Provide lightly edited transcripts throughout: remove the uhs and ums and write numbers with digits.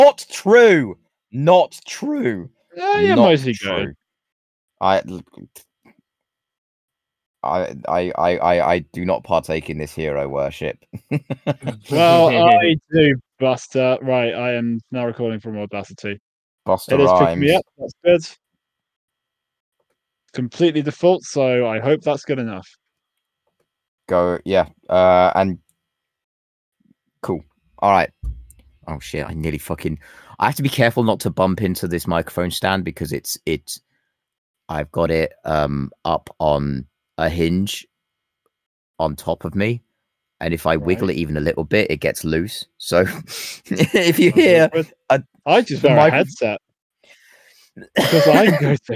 Not true. Not true. Yeah, Not mostly true. good. I do not partake in this hero worship. Well, I do, Buster. Right, I am now recording from Audacity. Buster It is picking me Rhymes. up. That's good. Completely default, so I hope that's good enough. Go, yeah. And cool. All right. Oh shit! I nearly fucking. I have to be careful not to bump into this microphone stand because it's. I've got it up on a hinge on top of me, and if I wiggle it even a little bit, it gets loose. So if you hear, I just wear a headset because I'm goated.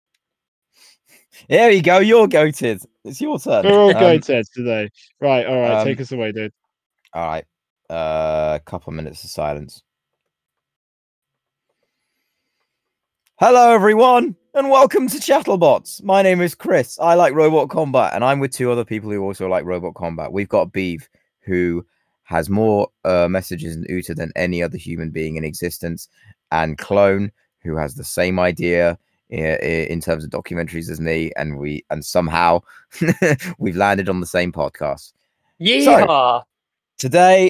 There you go. You're goated. It's your turn. We're all goated today. Right. All right. Take us away, dude. All right. A couple of minutes of silence. Hello, everyone, and welcome to Chattlebots. My name is Chris. I like Robot Combat, and I'm with two other people who also like Robot Combat. We've got Beeve, who has more messages in Uta than any other human being in existence, and Clone, who has the same idea in terms of documentaries as me, and somehow we've landed on the same podcast. Yeah. So, today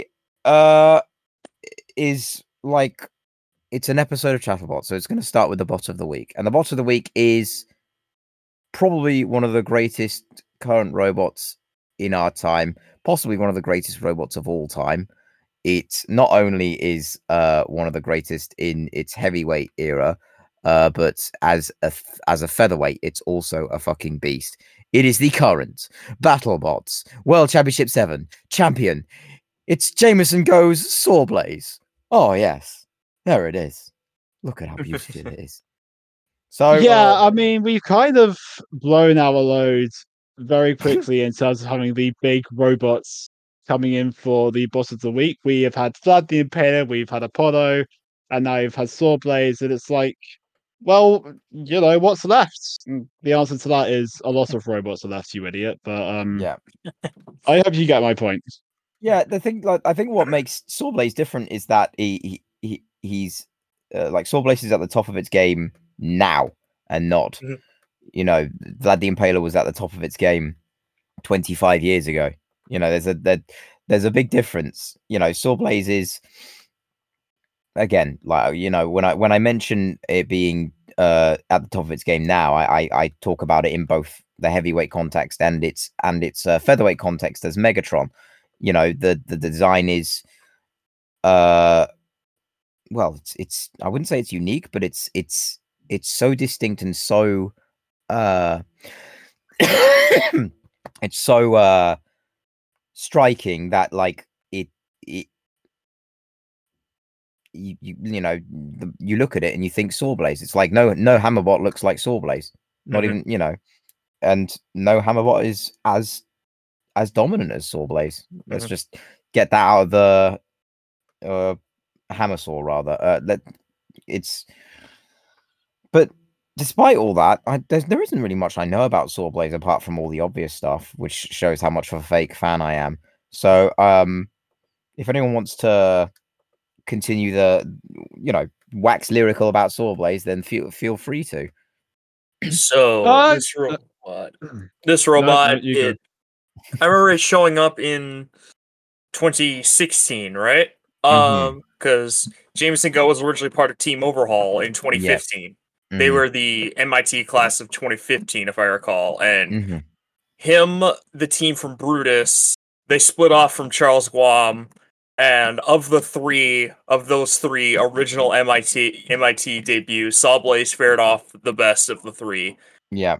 is like. It's an episode of Chattlebot, so it's going to start with the bot of the week. And the bot of the week is probably one of the greatest current robots in our time, possibly one of the greatest robots of all time. It not only is one of the greatest in its heavyweight era, but as a featherweight, it's also a fucking beast. It is the current BattleBots World Championship 7 champion. It's Jameson Goes Sawblaze. Oh, yes. There it is. Look at how beautiful it is. So yeah, I mean, we've kind of blown our load very quickly in terms of having the big robots coming in for the boss of the week. We have had Vlad the Impaler, we've had Apollo, and now we've had Sawblaze, and it's like, well, you know, what's left? And the answer to that is a lot of robots are left, you idiot. But yeah, I hope you get my point. Yeah, the thing, like, I think what makes Sawblaze different is that he's like Sawblaze is at the top of its game now, and not, you know, Vlad the Impaler was at the top of its game 25 years ago. You know, there's a big difference. You know, Sawblaze is, again, like, you know, when I mention it being at the top of its game now, I talk about it in both the heavyweight context and its featherweight context as Megatron. You know, the design is well, it's I wouldn't say it's unique, but it's so distinct and so it's so striking that, like, you know, you look at it and you think Sawblaze. It's like no Hammerbot looks like Sawblaze. Not even, you know, and no Hammerbot is as dominant as Sawblaze. Let's just get that out of the Hammersaw, rather. But despite all that, there isn't really much I know about Sawblaze apart from all the obvious stuff, which shows how much of a fake fan I am. So, if anyone wants to continue the, you know, wax lyrical about Sawblaze, then feel free to. So this robot, I remember it showing up in 2016, right? Because Jameson Go was originally part of Team Overhaul in 2015. Yep. They were the MIT class of 2015, if I recall, and him, the team from Brutus, they split off from Charles Guam. And of those three original MIT debuts, Sawblaze fared off the best of the three. Yeah.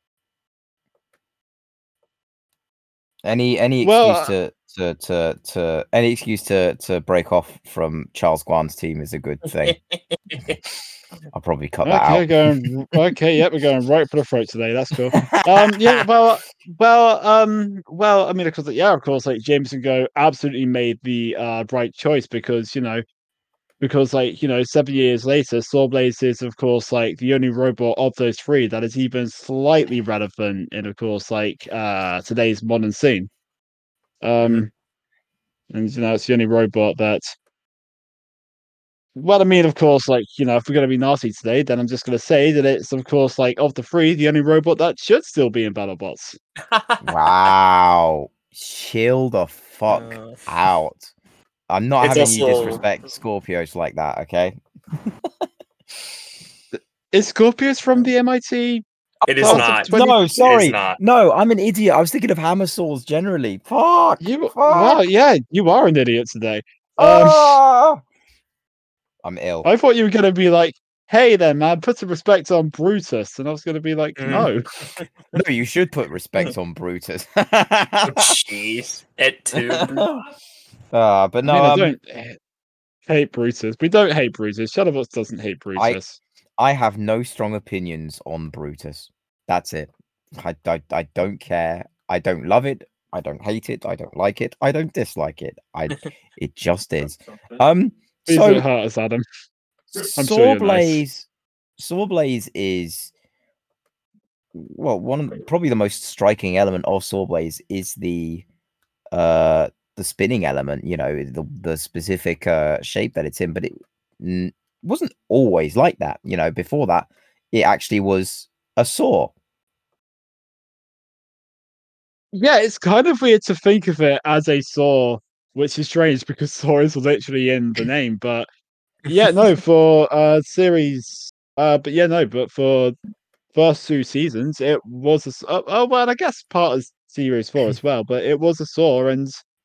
Any excuse any excuse to break off from Charles Guan's team is a good thing. I'll probably cut that out. We're going right for the throat today. That's cool. Yeah, well, I mean, of course, like Jameson Go absolutely made the right choice because, like, 7 years later, Sawblaze is, of course, like the only robot of those three that is even slightly relevant in, of course, like today's modern scene. And it's the only robot that Well, I mean, of course, like, if we're going to be nasty today, then I'm just going to say that it's, of course, like, of the three, the only robot that should still be in BattleBots. Wow. Chill the fuck out. I'm not having you disrespect Scorpios like that, okay? Is Scorpios from the MIT? It is not. No, sorry. No, I'm an idiot. I was thinking of Hammersaws generally. Fuck. Wow, yeah, you are an idiot today. I'm ill. I thought you were going to be like, hey there, man, put some respect on Brutus. And I was going to be like, no. No, you should put respect on Brutus. Jeez. It too. But no, I don't hate Brutus. We don't hate Brutus. Shadowbots doesn't hate Brutus. I have no strong opinions on Brutus. That's it. I don't care. I don't love it. I don't hate it. I don't like it. I don't dislike it. It just is. Please don't hurt us, Adam. Sawblaze is probably the most striking element of Sawblaze is the spinning element. The specific shape that it's in, but it wasn't always like that. Before that, it actually was a saw. Yeah, it's kind of weird to think of it as a saw, which is strange because saw is literally in the name. But yeah, no, for series, but for first 2 seasons, it was well, I guess part of series 4 as well. But it was a saw, and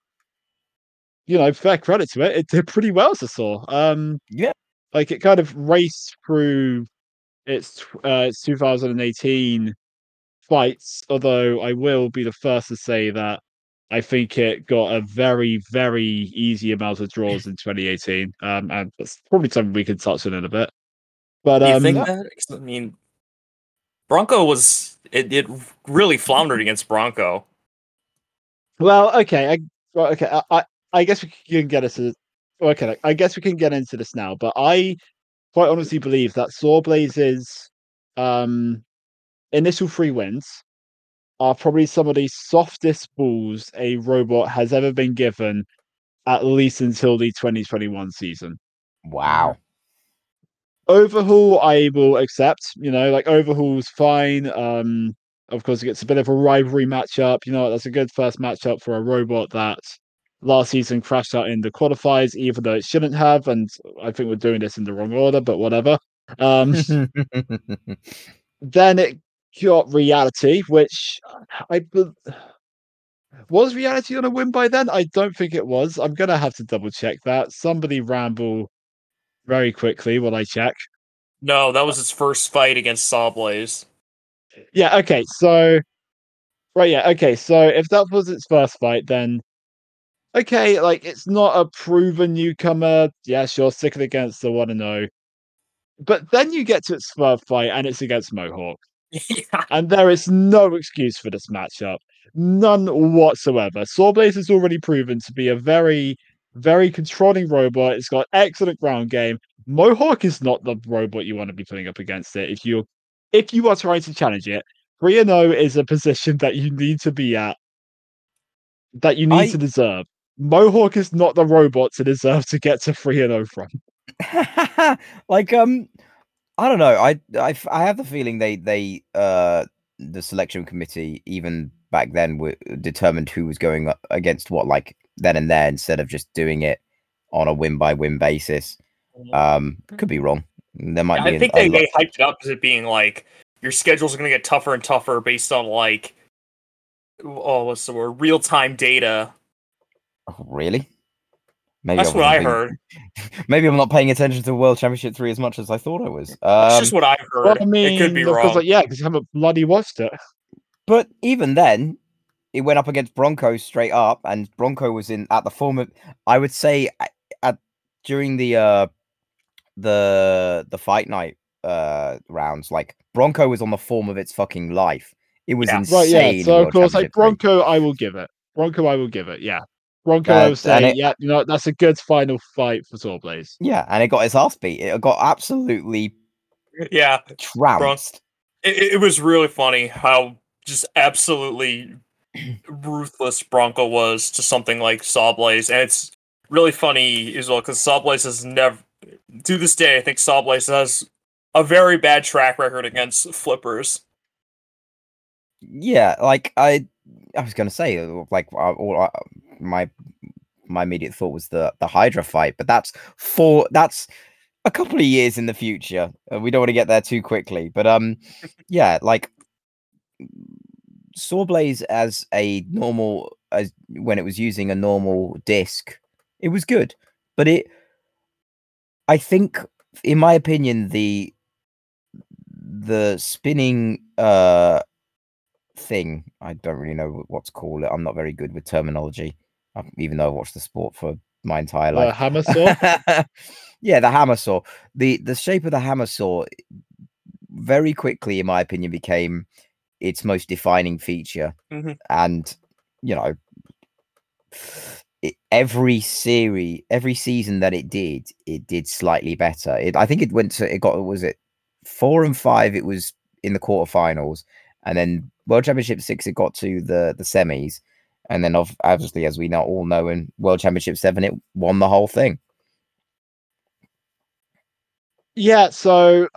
fair credit to it, it did pretty well as a saw. Yeah, like it kind of raced through its 2018 fights, although I will be the first to say that I think it got a very, very easy amount of draws in 2018. And that's probably something we can touch on in a bit. But you think that? I mean, Bronco was it really floundered against Bronco. Well, okay, I guess we can get into I guess we can get into this now, but I quite honestly believe that Sawblaze's initial 3 wins are probably some of the softest balls a robot has ever been given, at least until the 2021 season. Wow. Overhaul, I will accept. Overhaul's fine. Of course, it gets a bit of a rivalry matchup. That's a good first matchup for a robot that last season crashed out in the qualifiers, even though it shouldn't have. And I think we're doing this in the wrong order, but whatever. Then it got Reality, which was Reality on a win by then? I don't think it was. I'm gonna have to double check that. Somebody ramble very quickly while I check. No, that was its first fight against Sawblaze. Yeah, okay, so right, yeah, okay, so if that was its first fight, then okay, like it's not a proven newcomer. Yeah, sure, stick it against the 1-0. But then you get to its third fight and it's against Mohawk. Yeah. And there is no excuse for this matchup. None whatsoever. Sawblaze has already proven to be a very, very controlling robot. It's got excellent ground game. Mohawk is not the robot you want to be putting up against it. If you are trying to challenge it, 3-0 is a position that you need to be at, that you need to deserve. Mohawk is not the robot to deserve to get to 3-0 from. I don't know. I have the feeling they the selection committee even back then were determined who was going against what, like then and there, instead of just doing it on a win by win basis. Could be wrong. There might be. I think they hyped it up as it being like your schedules are going to get tougher and tougher based on like what's the word, real time data. Oh, really? Maybe that's what I heard. Maybe I'm not paying attention to World Championship 3 as much as I thought I was. That's just what I've heard. Well, I mean, it could be wrong. Because you haven't bloody watched it. But even then, it went up against Bronco straight up, and Bronco was at the form of, I would say, during the fight night rounds, like Bronco was on the form of its fucking life. It was insane. Right, yeah. So of course, like Bronco, I will give it. Yeah. Bronco, I would say, that's a good final fight for Sawblaze. Yeah, and it got its ass beat. It got absolutely trounced. It was really funny how just absolutely ruthless Bronco was to something like Sawblaze, and it's really funny as well because Sawblaze to this day, I think Sawblaze has a very bad track record against flippers. Yeah, like I was gonna say, like my immediate thought was the Hydra fight, but that's a couple of years in the future. We don't want to get there too quickly, but yeah, like Sawblaze as when it was using a normal disc, it was good, but I think, in my opinion, the spinning thing, I don't really know what to call it. I'm not very good with terminology, even though I watched the sport for my entire life. The hammer saw? Yeah, the hammer saw. The shape of the hammer saw very quickly, in my opinion, became its most defining feature. Mm-hmm. And, you know, every season that it did slightly better. I think was it 4 and 5? It was in the quarterfinals, and then World Championship 6, it got to the semis, and then obviously, as we all know, in World Championship 7, it won the whole thing. Yeah. So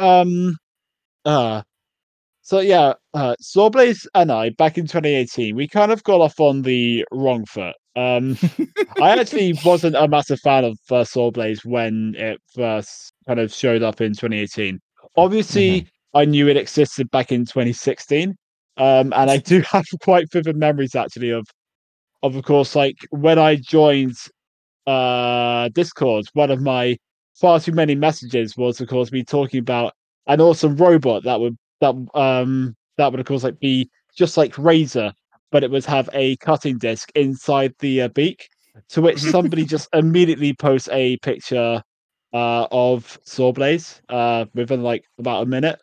Sawblaze and I, back in 2018, we kind of got off on the wrong foot. I actually wasn't a massive fan of Sawblaze when it first kind of showed up in 2018. Obviously, I knew it existed back in 2016, and I do have quite vivid memories actually of course, like when I joined Discord, one of my far too many messages was, of course, me talking about an awesome robot that would of course like be just like Razor, but it would have a cutting disc inside the beak. To which somebody just immediately posts a picture of Sawblaze within like about a minute.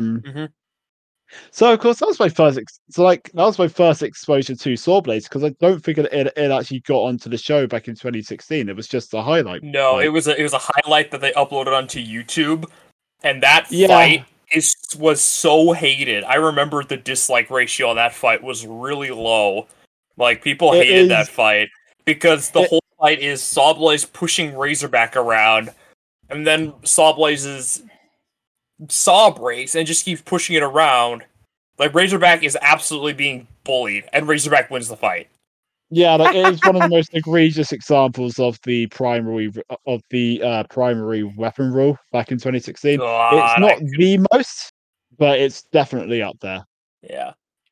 So of course that was my first exposure to Sawblaze, because I don't think it actually got onto the show back in 2016. It was just a highlight. No, it was a highlight that they uploaded onto YouTube, and that fight was so hated. I remember the dislike ratio on that fight was really low. Like, people hated that fight because the whole fight is Sawblaze pushing Razorback around, and then Sawblaze's saw breaks and just keeps pushing it around. Like, Razorback is absolutely being bullied, and Razorback wins the fight. Yeah, like it is one of the most egregious examples of the primary weapon rule back in 2016. It's not the most, but it's definitely up there. Yeah.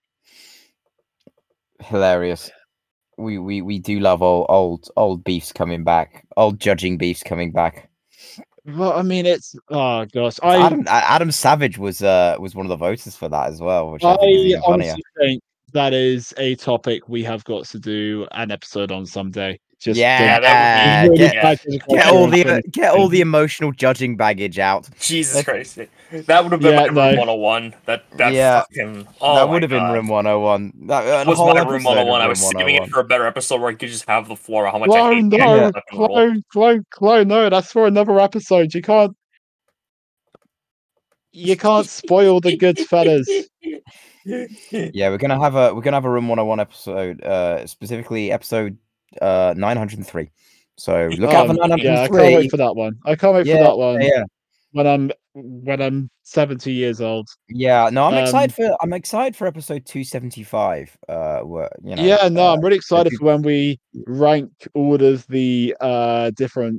Hilarious. We do love old beefs coming back, old judging beefs coming back. Well, I mean, it's gosh, Adam Savage was one of the voters for that as well, which I think is even funnier. Think that is a topic we have got to do an episode on someday. Just that would be really get all the emotional judging baggage out. Jesus Christ, that would have been my Room 101. That fucking that would have been Room 101. That was my Room 101. I was saving it for a better episode where I could just have the floor. How much I hate Clone, no, that's for another episode. You can't spoil the good fellas. Yeah, we're gonna have a Room 101 episode, specifically episode 903. So look out for 903. Yeah, I can't wait for that one. For that one. Yeah. When I'm 70 years old. Yeah, no, I'm excited for episode 275. I'm really excited for when we rank all of the different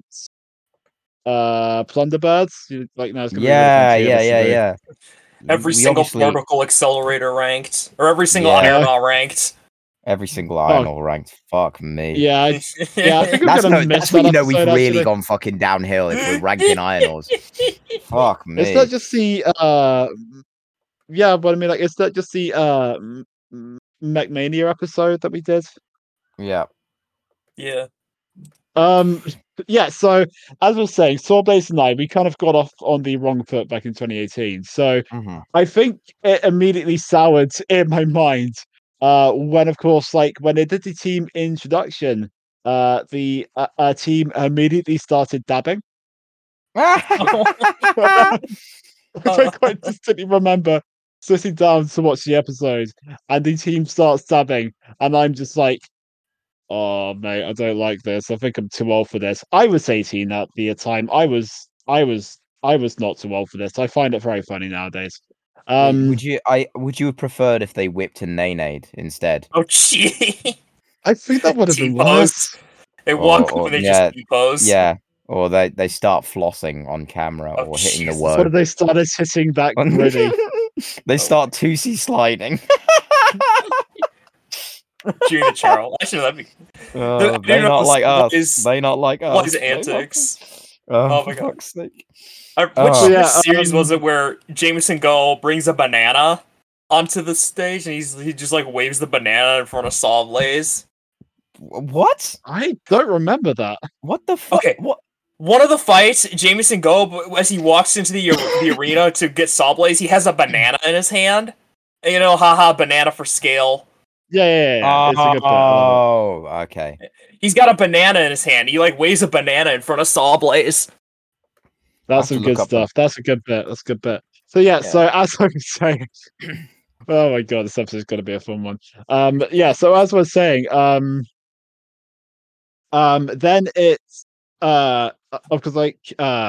Plunderbirds. Like, no, it's gonna be yeah. Every single particle accelerator ranked, or every single Iron ranked. Every single Iron ranked. Fuck me. Yeah, I think that's when you know we've really gone fucking downhill if we're ranking Iron. Fuck me. It's not just the but I mean, like, it's not just the MechMania episode that we did. Yeah. Yeah, so as I was saying, Sawblaze and I, we kind of got off on the wrong foot back in 2018. So I think it immediately soured in my mind when, of course, like when they did the team introduction, the team immediately started dabbing. I quite distinctly remember sitting down to watch the episode, and the team starts dabbing, and I'm just like, oh mate, I don't like this. I think I'm too old for this. I was 18 at the time. I was I was not too old for this. I find it very funny nowadays. Would you have preferred if they whipped and nay-nayed instead? Oh, gee. I think that would have been worse. They walk and they just T-pose. Yeah. Or they start flossing on camera or hitting the word. What if they started hitting that gritty? They start 2C sliding. Gina Charles. Actually, let me. They not like us. They not like us. What is antics? Oh my god. Sake. Which series was it where Jameson Go brings a banana onto the stage and he just like waves the banana in front of Sawblaze? What? I don't remember that. What the fuck? Okay. What? One of the fights, Jameson Go, as he walks into the arena to get Sawblaze, he has a banana in his hand. And, you know, haha, banana for scale. Yeah. It's a good point. Okay. He's got a banana in his hand. He like waves a banana in front of Sawblaze. That's some good stuff. That's a good bit. So yeah. So as I was saying, oh my god, this episode's going to be a fun one. So as I was saying, then it's of course like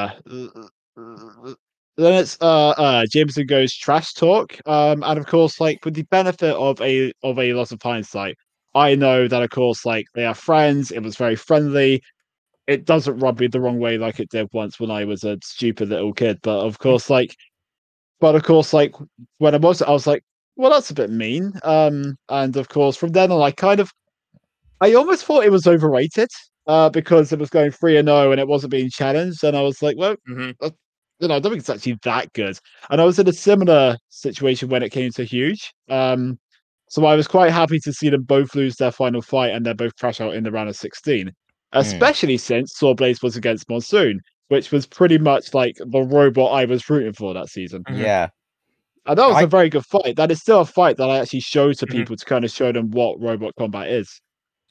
then it's Jameson Go's trash talk, and of course like with the benefit of a lot of hindsight, I know that of course like they are friends. It was very friendly. It doesn't rub me the wrong way like it did once when I was a stupid little kid. But of course like when I was like, well, that's a bit mean. And of course from then on I almost thought it was overrated. Because it was going 3-0 and it wasn't being challenged, and I was like, well, I don't think it's actually that good. And I was in a similar situation when it came to Huge. So I was quite happy to see them both lose their final fight and they both crash out in the round of 16. Especially since Sawblaze was against Monsoon, which was pretty much like the robot I was rooting for that season. Yeah. And that was a very good fight. That is still a fight that I actually show to people to kind of show them what robot combat is.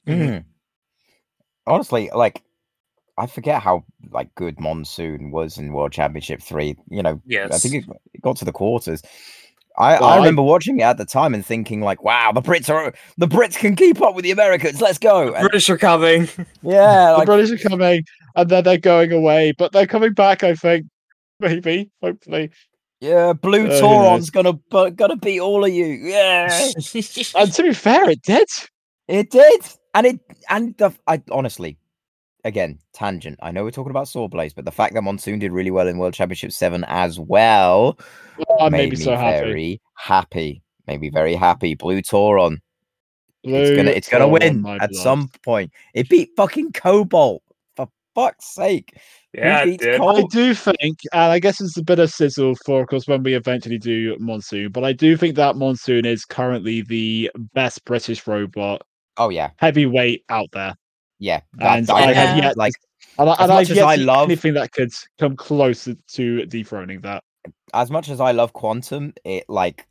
Honestly, like, I forget how like good Monsoon was in World Championship 3. You know, yes. I think it got to the quarters. I remember watching it at the time and thinking like, wow, the Brits can keep up with the Americans. Let's go. The British are coming. Yeah, the British are coming, and then they're going away, but they're coming back. I think, maybe, hopefully. Yeah, Blue Tauron's gonna beat all of you. Yeah. And to be fair, it did. It did. I honestly, again, tangent. I know we're talking about Sawblaze, but the fact that Monsoon did really well in World Championship 7 as well made me so very happy. Made me very happy. Blue Tauron. It's gonna win at some point. It beat fucking Cobalt. For fuck's sake. Yeah, it did. I do think, and I guess it's a bit of sizzle for, of course, when we eventually do Monsoon, but I do think that Monsoon is currently the best British robot. Oh yeah, heavyweight out there. Yeah, and I have yet like, and I've yet to love anything that could come closer to dethroning that. As much as I love Quantum, I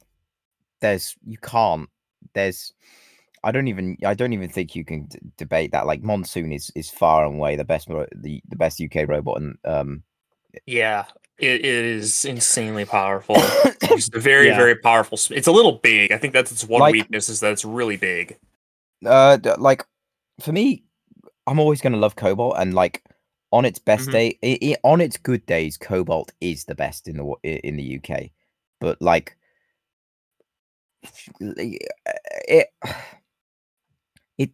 don't even think you can debate that. Like Monsoon is far and away the best UK robot, and yeah, it is insanely powerful. It's very very powerful. It's a little big. I think that's its one weakness is that it's really big. Like for me, I'm always going to love Cobalt, and like on its best day, on its good days, Cobalt is the best in the UK. But like it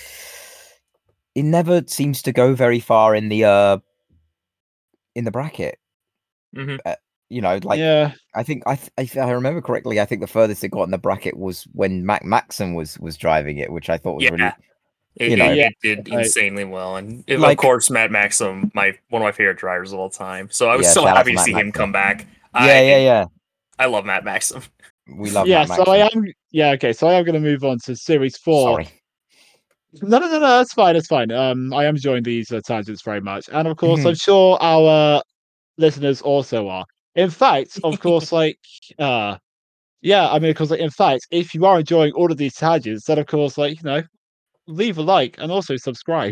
never seems to go very far in the bracket. You know, like I think if I remember correctly, I think the furthest it got in the bracket was when Maxim was driving it, which I thought was really, it did insanely well, and of course Matt Maxim, one of my favorite drivers of all time. So I was so happy to see him come back. Yeah. I love Matt Maxim. We love Matt Maxim. So I am So I am going to move on to Series 4. Sorry. No, that's fine. It's fine. I am enjoying these tangents very much, and of course, I'm sure our listeners also are. In fact, of course, because in fact, if you are enjoying all of these tangents, then of course, leave a like and also subscribe.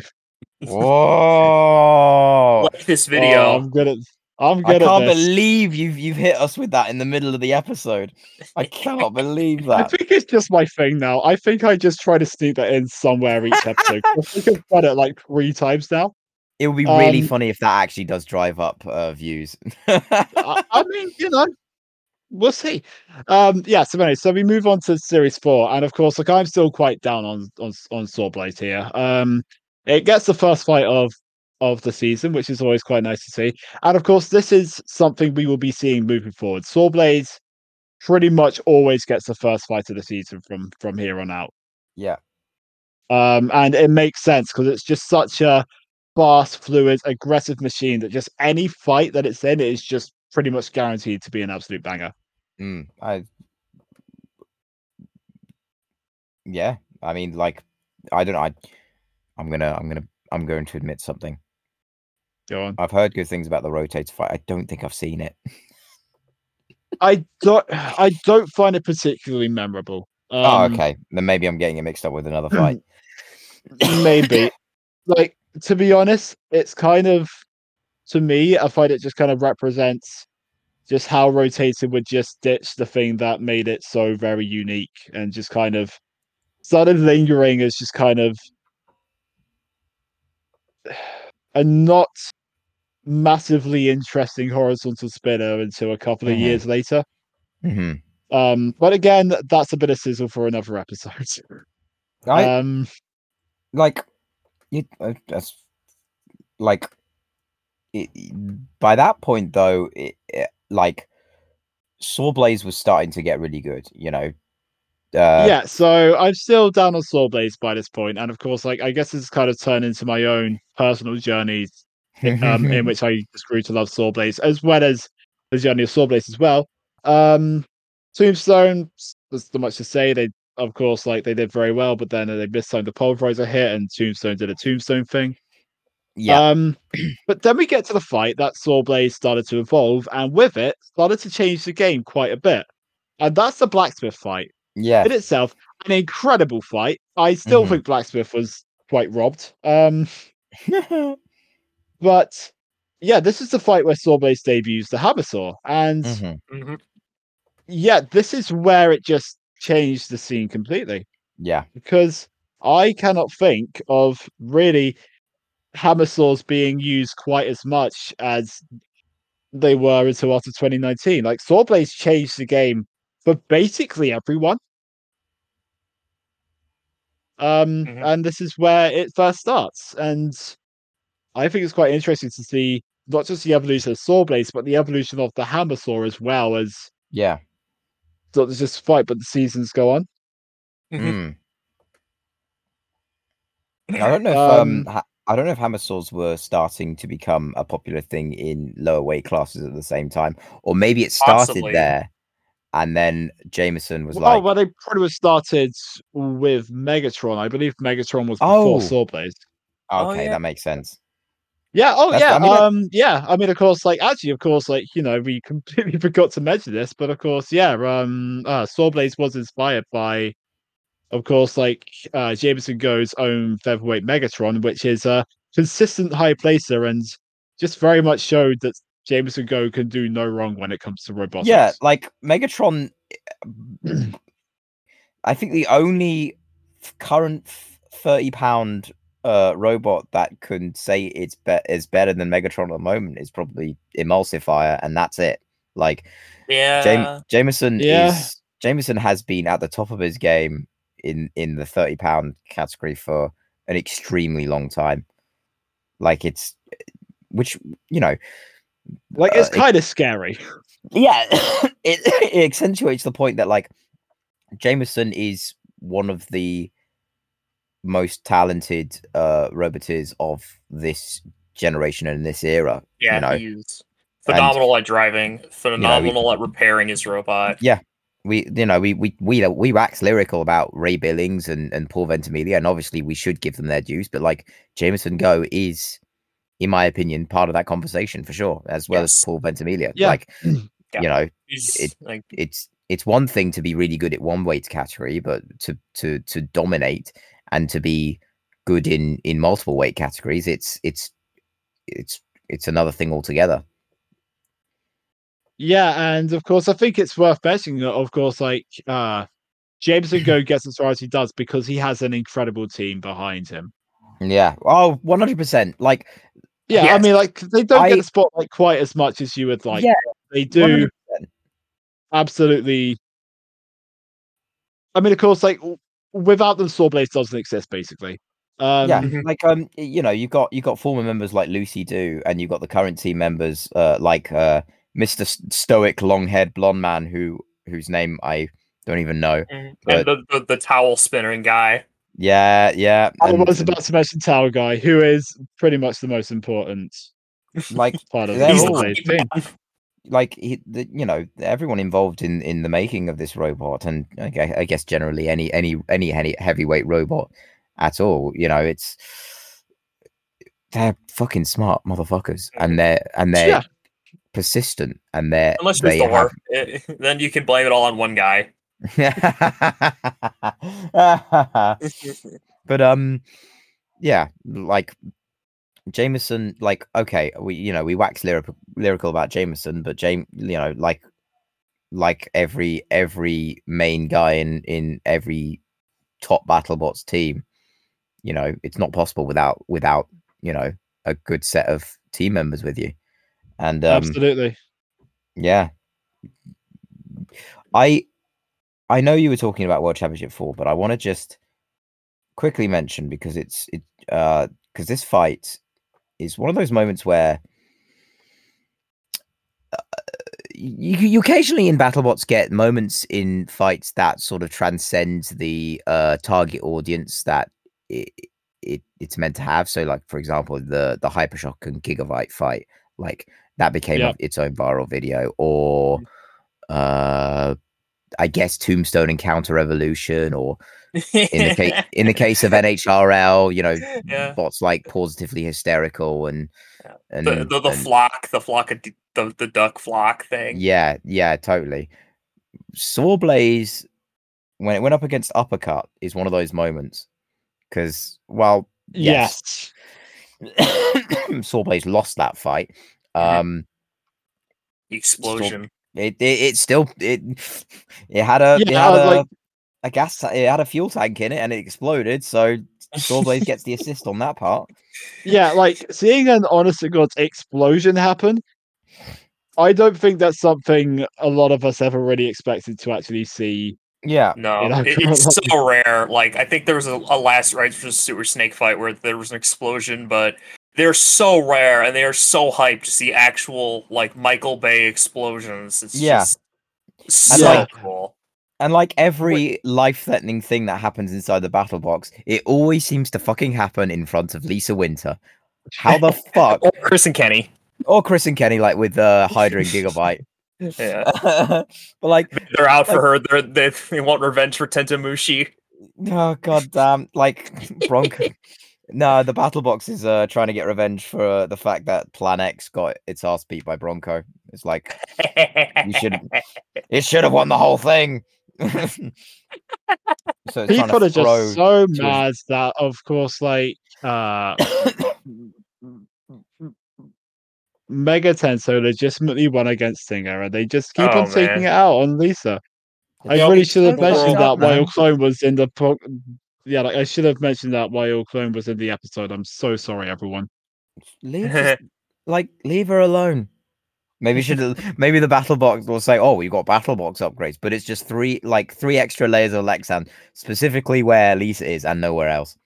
Whoa! Like this video. I'm good at. I can't believe you've hit us with that in the middle of the episode. I cannot believe that. I think it's just my thing now. I think I just try to sneak that in somewhere each episode. I think I've done it like 3 times now. It would be really funny if that actually does drive up views. I mean, we'll see. Yeah. So anyway, so we move on to Series 4, and of course, like I'm still quite down on Swordblade here. It gets the first fight of the season, which is always quite nice to see. And of course, this is something we will be seeing moving forward. Swordblade pretty much always gets the first fight of the season from here on out. Yeah. And it makes sense because it's just such a fast, fluid, aggressive machine that just any fight that it's in is just pretty much guaranteed to be an absolute banger. Yeah, I mean, like, I don't know. I'm going to admit something. Go on. I've heard good things about the Rotator fight. I don't think I've seen it. I don't find it particularly memorable. Okay. Then maybe I'm getting it mixed up with another fight. Maybe. Like, to be honest, it's kind of, to me, I find it just kind of represents just how Rotator would just ditch the thing that made it so very unique and just kind of started lingering as just kind of a not massively interesting horizontal spinner until a couple of years later. But again, that's a bit of sizzle for another episode. By that point though, like Swordblade was starting to get really good, yeah, so I'm still down on Swordblade by this point, and of course, like I guess it's kind of turned into my own personal journey, in which I just grew to love Swordblade, as well as the journey of Swordblade as well. Tombstone, there's not much to say. They, of course, like they did very well, but then they mistimed the Pulverizer hit, and Tombstone did a Tombstone thing. Yeah. But then we get to the fight that Swordblade started to evolve, and with it, started to change the game quite a bit. And that's the Blacksmith fight. Yeah. In itself, an incredible fight. I still think Blacksmith was quite robbed. But yeah, this is the fight where Swordblade debuts the Hammersaw. And yeah, this is where it just changed the scene completely. Yeah. Because I cannot think of really Hammersaws being used quite as much as they were until after 2019. Like Swordblade changed the game for basically everyone. And this is where it first starts. And I think it's quite interesting to see not just the evolution of Swordblades, but the evolution of the Hammersaw as well as not just fight, but the seasons go on. I don't know if I don't know if Hammersaws were starting to become a popular thing in lower weight classes at the same time, or maybe it started there. And then Jameson was like... Oh, well, they pretty much started with Megatron. I believe Megatron was before Swordblade. Okay, that makes sense. Yeah, I mean, of course, like, we completely forgot to mention this, but of course, Swordblade was inspired by, of course, like, Jameson Go's own featherweight Megatron, which is a consistent high placer and just very much showed that Jameson Go can do no wrong when it comes to robotics. Yeah, like Megatron, I think the only current 30-pound robot that can say is better than Megatron at the moment is probably Emulsifier, and that's it. Like, Jameson has been at the top of his game in the 30-pound category for an extremely long time. Like, it's like, it's kind of scary. Yeah, it accentuates the point that, like, Jameson is one of the most talented roboteers of this generation and this era. Yeah, he's phenomenal at driving, phenomenal at repairing his robot. Yeah, we wax lyrical about Ray Billings and Paul Ventimiglia, and obviously we should give them their dues. But like, Jameson Go is, in my opinion, part of that conversation for sure, as well as Paul Ventimiglia. Yeah. Like, it's one thing to be really good at one weight category, but to dominate and to be good in multiple weight categories, it's another thing altogether. Yeah, and of course, I think it's worth mentioning that, of course, like, Jameson Go gets as far as he does because he has an incredible team behind him. Yeah. Oh, 100%. Like, Yeah, yes. I mean, like they don't get the spotlight quite as much as you would like. Yeah, they do. 100%. Absolutely. I mean, of course, like without them, Sawblaze doesn't exist, basically. Like you've got former members like Lucy Doo, and you've got the current team members like Mr. Stoic long-haired blonde man whose name I don't even know. But... And the towel spinning guy. Yeah. I was about to mention Tower Guy, who is pretty much the most important part of the team. Like everyone involved in the making of this robot, and I guess generally any heavyweight robot at all, they're fucking smart motherfuckers, and they're persistent, and unless you're Thor, then you can blame it all on one guy. But yeah, like Jameson, like, okay, we wax lyrical about Jameson, but like every main guy in every top BattleBots team, it's not possible without a good set of team members with you. And absolutely, yeah, I know you were talking about World Championship 4, but I want to just quickly mention, because because this fight is one of those moments where you occasionally in BattleBots get moments in fights that sort of transcend the target audience that it's meant to have. So, like, for example, the Hypershock and Gigabyte fight, like that became its own viral video, or I guess Tombstone and Counter Revolution, or in the case of NHRL, bots like Positively Hysterical and the flock of the duck flock thing. Yeah, totally. Sawblaze, when it went up against Uppercut, is one of those moments, because yes. Sawblaze lost that fight. The explosion. It still had a fuel tank in it, and it exploded. So Sawblaze gets the assist on that part. Yeah, like seeing an honest to God's explosion happen, I don't think that's something a lot of us ever really expected to actually see. Yeah, no, it's so rare. Like, I think there was a last Rise for Super Snake fight where there was an explosion, but they're so rare and they are so hyped to see actual like Michael Bay explosions. It's just so cool. And like every life-threatening thing that happens inside the battle box, it always seems to fucking happen in front of Lisa Winter. How the fuck? Or Chris and Kenny. Like with Hydra and Gigabyte. Yeah. But like they're out for her. They want revenge for Tentamushi. Oh god damn! Like Bronco. No, the battle box is trying to get revenge for the fact that Plan X got its ass beat by Bronco. It's like it should have won the whole thing. So people are just so mad that, of course, like Mega Tensei legitimately won against Stinger, and they just keep on taking it out on Lisa. I really should have mentioned that while Clone was in the I should have mentioned that while Clone was in the episode. I'm so sorry, everyone. Leave her alone. Maybe the battle box will say, "Oh, you got battle box upgrades," but it's just three extra layers of Lexan, specifically where Lisa is and nowhere else.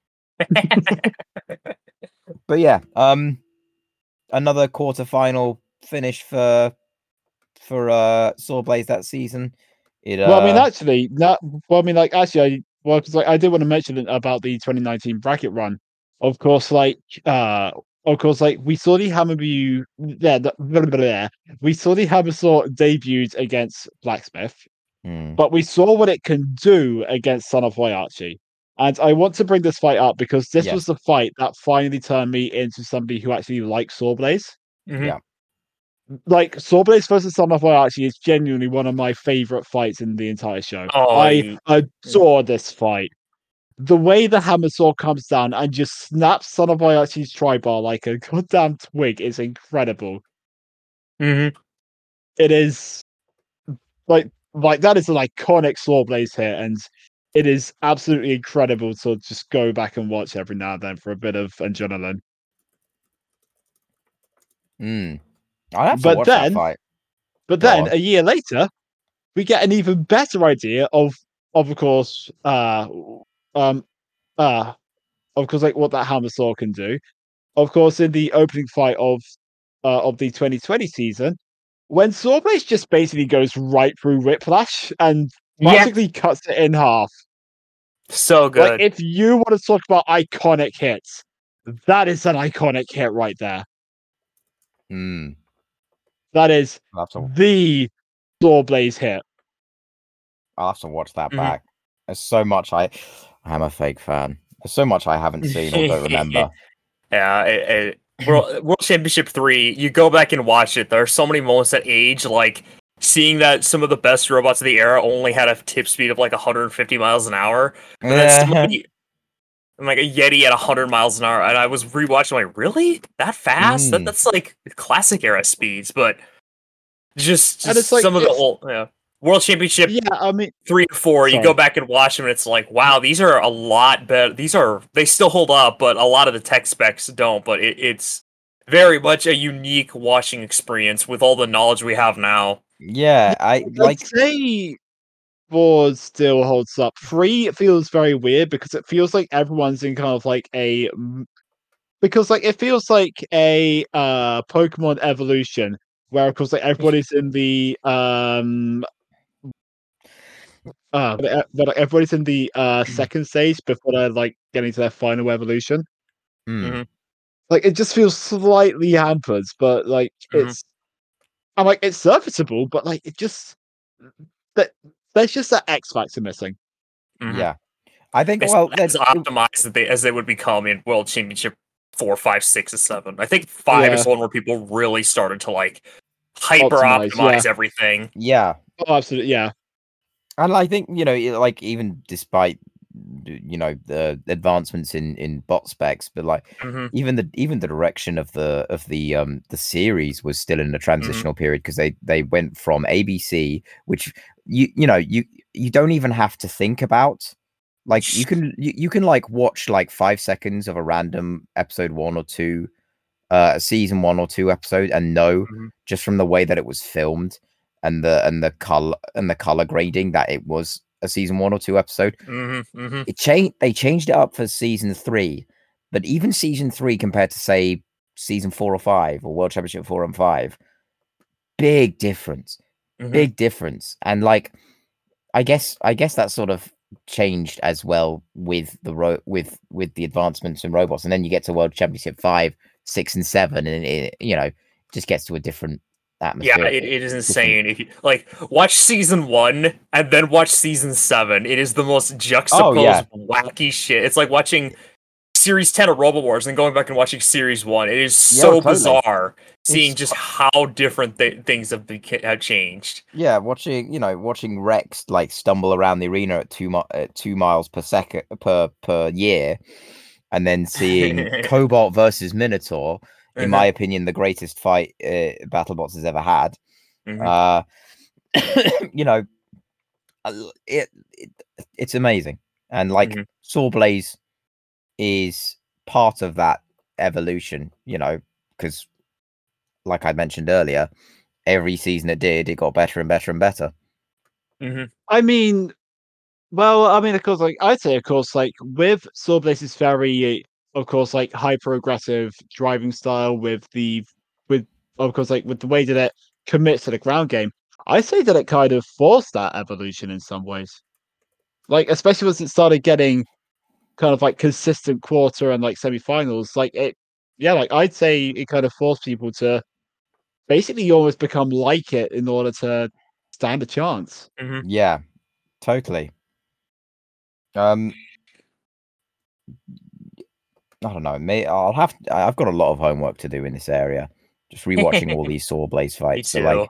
But yeah, another quarterfinal finish for Sawblaze that season. I did want to mention about the 2019 bracket run. Of course, we saw the Hammersaw. We saw the Hammersaw debuted against Blacksmith, but we saw what it can do against Son of Waiachi. And I want to bring this fight up because this was the fight that finally turned me into somebody who actually likes Sawblaze. Mm-hmm. Yeah. Like, Sawblaze versus Son of Waiachi is genuinely one of my favorite fights in the entire show. I adore this fight. The way the Hammersaw comes down and just snaps Son of Waiachi's tri-bar like a goddamn twig is incredible. Mm-hmm. It is like that is an iconic Sawblaze hit, and it is absolutely incredible to just go back and watch every now and then for a bit of adrenaline. I have to watch that fight. But then a year later, we get an even better idea of course, like what that hammer saw can do. Of course, in the opening fight of the 2020 season, when Sawblaze just basically goes right through Whiplash and practically cuts it in half. So good. Like, if you want to talk about iconic hits, that is an iconic hit right there. That is the Sawblaze hit. I'll have to watch that back. There's so much I'm a fake fan. There's so much I haven't seen or don't remember. Yeah, World Championship 3, you go back and watch it. There are so many moments that age, like seeing that some of the best robots of the era only had a tip speed of like 150 miles an hour. But then like a Yeti at 100 miles an hour, and I was rewatching, like, really? That fast? That's like classic era speeds, but just like, some of the old World Championship 3 and 4, you go back and watch them and it's like, wow, these are a lot better. They still hold up, but a lot of the tech specs don't, but it's very much a unique watching experience with all the knowledge we have now. Yeah, I'd say 4 still holds up. 3 feels very weird because it feels like everyone's in kind of like it feels like a Pokemon evolution where of course like everybody's in the but everybody's in the second stage before they're like getting to their final evolution. Like, it just feels slightly hampered, but like it's serviceable, but like it just there's just that X factor missing. Yeah, I think as optimized as they would become in World Championship 4, 5, 6, and 7. I think 5 is the one where people really started to like hyper optimize everything. Yeah. Oh, absolutely. Yeah. And I think, like, even despite, the advancements in bot specs, but like even the direction of the series was still in a transitional period because they went from ABC, which you don't even have to think about. Like, you can like watch like 5 seconds of a random episode 1 or 2, season 1 or 2 episode and know just from the way that it was filmed and the color grading that it was a season 1 or 2 episode. They changed it up for season 3, but even season 3 compared to say season 4 or 5 or World Championship 4 and 5, big difference. And like, I guess that sort of changed as well with the with the advancements in robots, and then you get to World Championship 5, 6, and 7, and it just gets to a different atmosphere. Yeah, it is insane. If you like watch season 1 and then watch season 7, it is the most juxtaposed wacky shit. It's like watching series 10 of Robo Wars and going back and watching series 1. It is so bizarre seeing just how different things have changed. Yeah, watching Rex like stumble around the arena at 2 miles per second per year, and then seeing Cobalt versus Minotaur. In my opinion, the greatest fight BattleBots has ever had. It's amazing, and like Sawblaze is part of that evolution. Because like I mentioned earlier, every season it got better and better and better. I mean, of course, like I'd say, of course, like with Sawblaze's very, of course, like hyper aggressive driving style with the way that it commits to the ground game, I say that it kind of forced that evolution in some ways. Like, especially once it started getting kind of like consistent quarter and like semifinals, like I'd say it kind of forced people to basically almost become like it in order to stand a chance. Yeah, totally. I don't know. I've got a lot of homework to do in this area. Just rewatching all these Sawblaze fights. So like,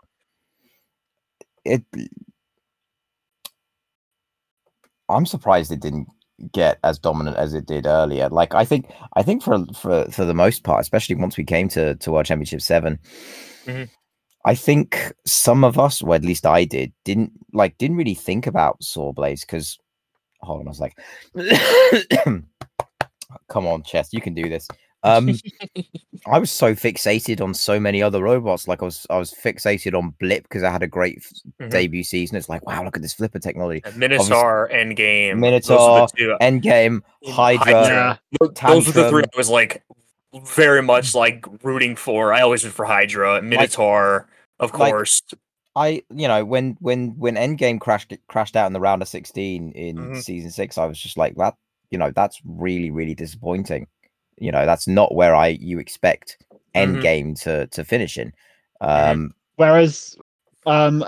I'm surprised it didn't get as dominant as it did earlier. Like, I think for the most part, especially once we came to World Championship 7, I think some of us, or at least I didn't really think about Sawblaze because, hold on a sec. Come on, Chess, you can do this. I was so fixated on so many other robots. Like I was fixated on Blip because I had a great debut season. It's like, wow, look at this flipper technology. Minotaur, Endgame, Minotaur, Endgame, Hydra. Those were the three I was like very much like rooting for. I always root for Hydra, Minotaur, of course. When Endgame crashed out in the round of 16 in season 6, I was just like, that, that's really, really disappointing. That's not where you expect Endgame to finish in. Whereas, I mean,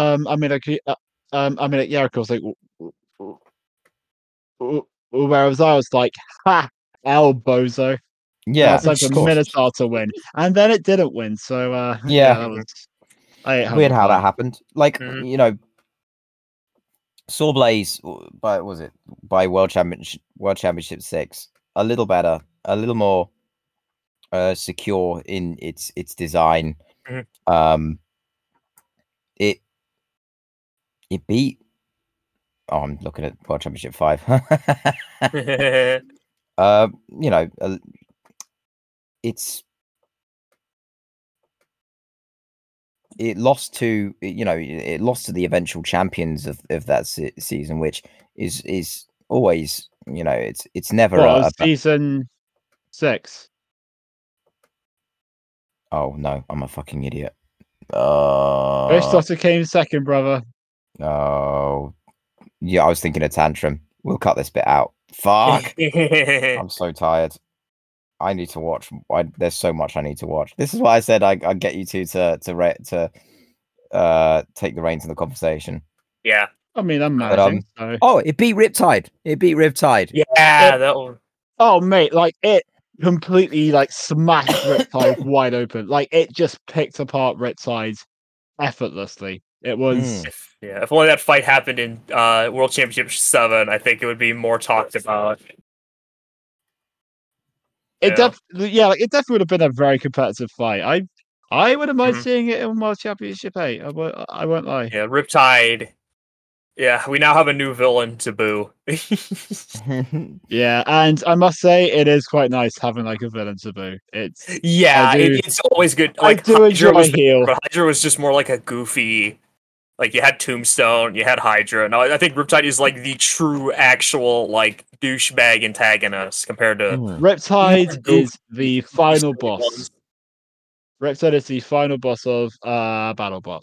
yeah, of course, like, whereas I was like, ha, El Bozo. Yeah, it's like the Minotaur to win, and then it didn't win. So, that was weird how that happened. Like, Saw Blaze, by World Championship 6, a little better, a little more secure in its design. It beat. Oh, I'm looking at World Championship 5. It lost to the eventual champions of that season, which is always, it's never season 6. Oh no, I'm a fucking idiot. Fish Doctor came second, brother. Oh, yeah, I was thinking of Tantrum. We'll cut this bit out. Fuck. I'm so tired. I need to watch. There's so much I need to watch. This is why I said I'd get you two to take the reins in the conversation. Yeah. I mean, I'm managing. So. Oh, it beat Riptide. Yeah, that one. Oh, mate, like it completely like smashed Riptide wide open. Like it just picked apart Riptide effortlessly. It was if only that fight happened in World Championship 7, I think it would be more talked about. It definitely would have been a very competitive fight. I wouldn't mind seeing it in World Championship 8. I won't lie. Yeah, Riptide. Yeah, we now have a new villain to boo. Yeah, and I must say it is quite nice having like a villain to boo. It's always good. Like, I do enjoy heel, but Hydra was just more like a goofy. Like you had Tombstone, you had Hydra. Now I think Riptide is like the true, actual like douchebag antagonist compared to Riptide is the final boss. Riptide is the final boss of BattleBots.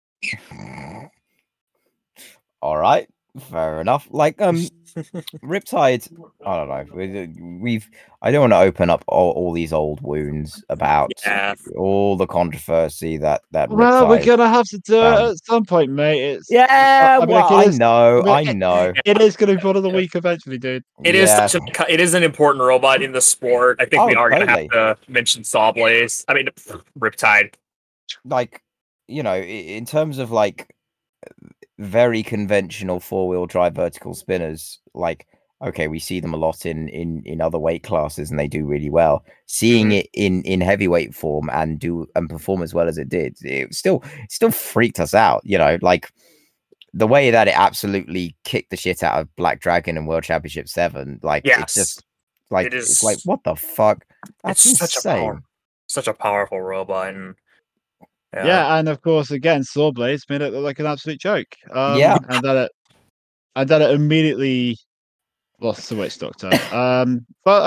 All right, fair enough. Like Riptide, I don't know. I don't want to open up all these old wounds about all the controversy that. Well, we're gonna have to do it at some point, mate. I know. It is gonna be one of the week eventually, dude. It is an important robot in the sport. I think we are gonna have to mention Sawblaze. I mean, Riptide. Like, in terms of like very conventional 4-wheel drive vertical spinners, like, okay, we see them a lot in other weight classes and they do really well. Seeing it in heavyweight form and perform as well as it did, it still freaked us out, like the way that it absolutely kicked the shit out of Black Dragon in World Championship 7. Like, it's just like, it's like, what the fuck? That's insane. Such a powerful robot. And and of course, again, Sawblaze made it look like an absolute joke. And then it immediately lost to Witch Doctor. So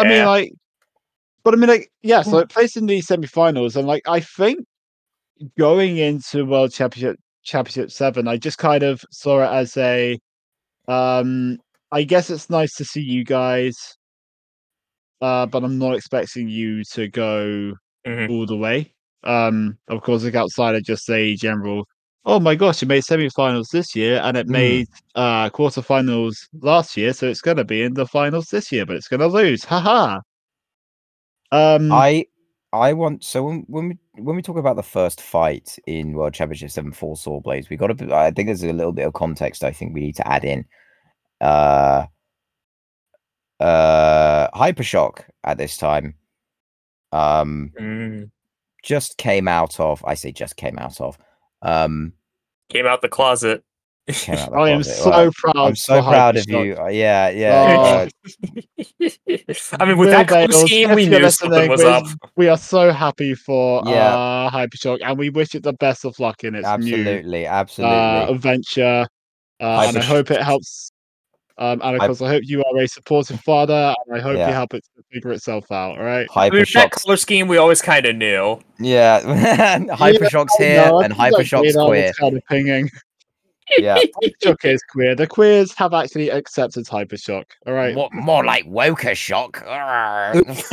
placing the semi-finals, and like I think going into World Championship 7, I just kind of saw it as a I guess it's nice to see you guys, but I'm not expecting you to go all the way. Of course, like outside of just a general, oh my gosh, it made semi-finals this year and it made quarterfinals last year, so it's gonna be in the finals this year, but it's gonna lose. Haha. I want, so when we talk about the first fight in World Championship 7 for Sawblaze, we got to, I think there's a little bit of context I think we need to add in. Hypershock at this time just came out of, came out the closet. Came out I am so proud. I'm so proud of you. I mean, with that color scheme, we knew something was up. We are so happy for Hypershock, and we wish it the best of luck in its new adventure. And I hope it helps. And of course, I hope you are a supportive father, and I hope you help it to figure itself out. All right. I mean, that color scheme, we always kind of knew. Yeah, Hypershock's here, and Hypershock's queer. Kind of pinging. Yeah, Hypershock is queer. The queers have actually accepted Hypershock. All right. More like Woker Shock. I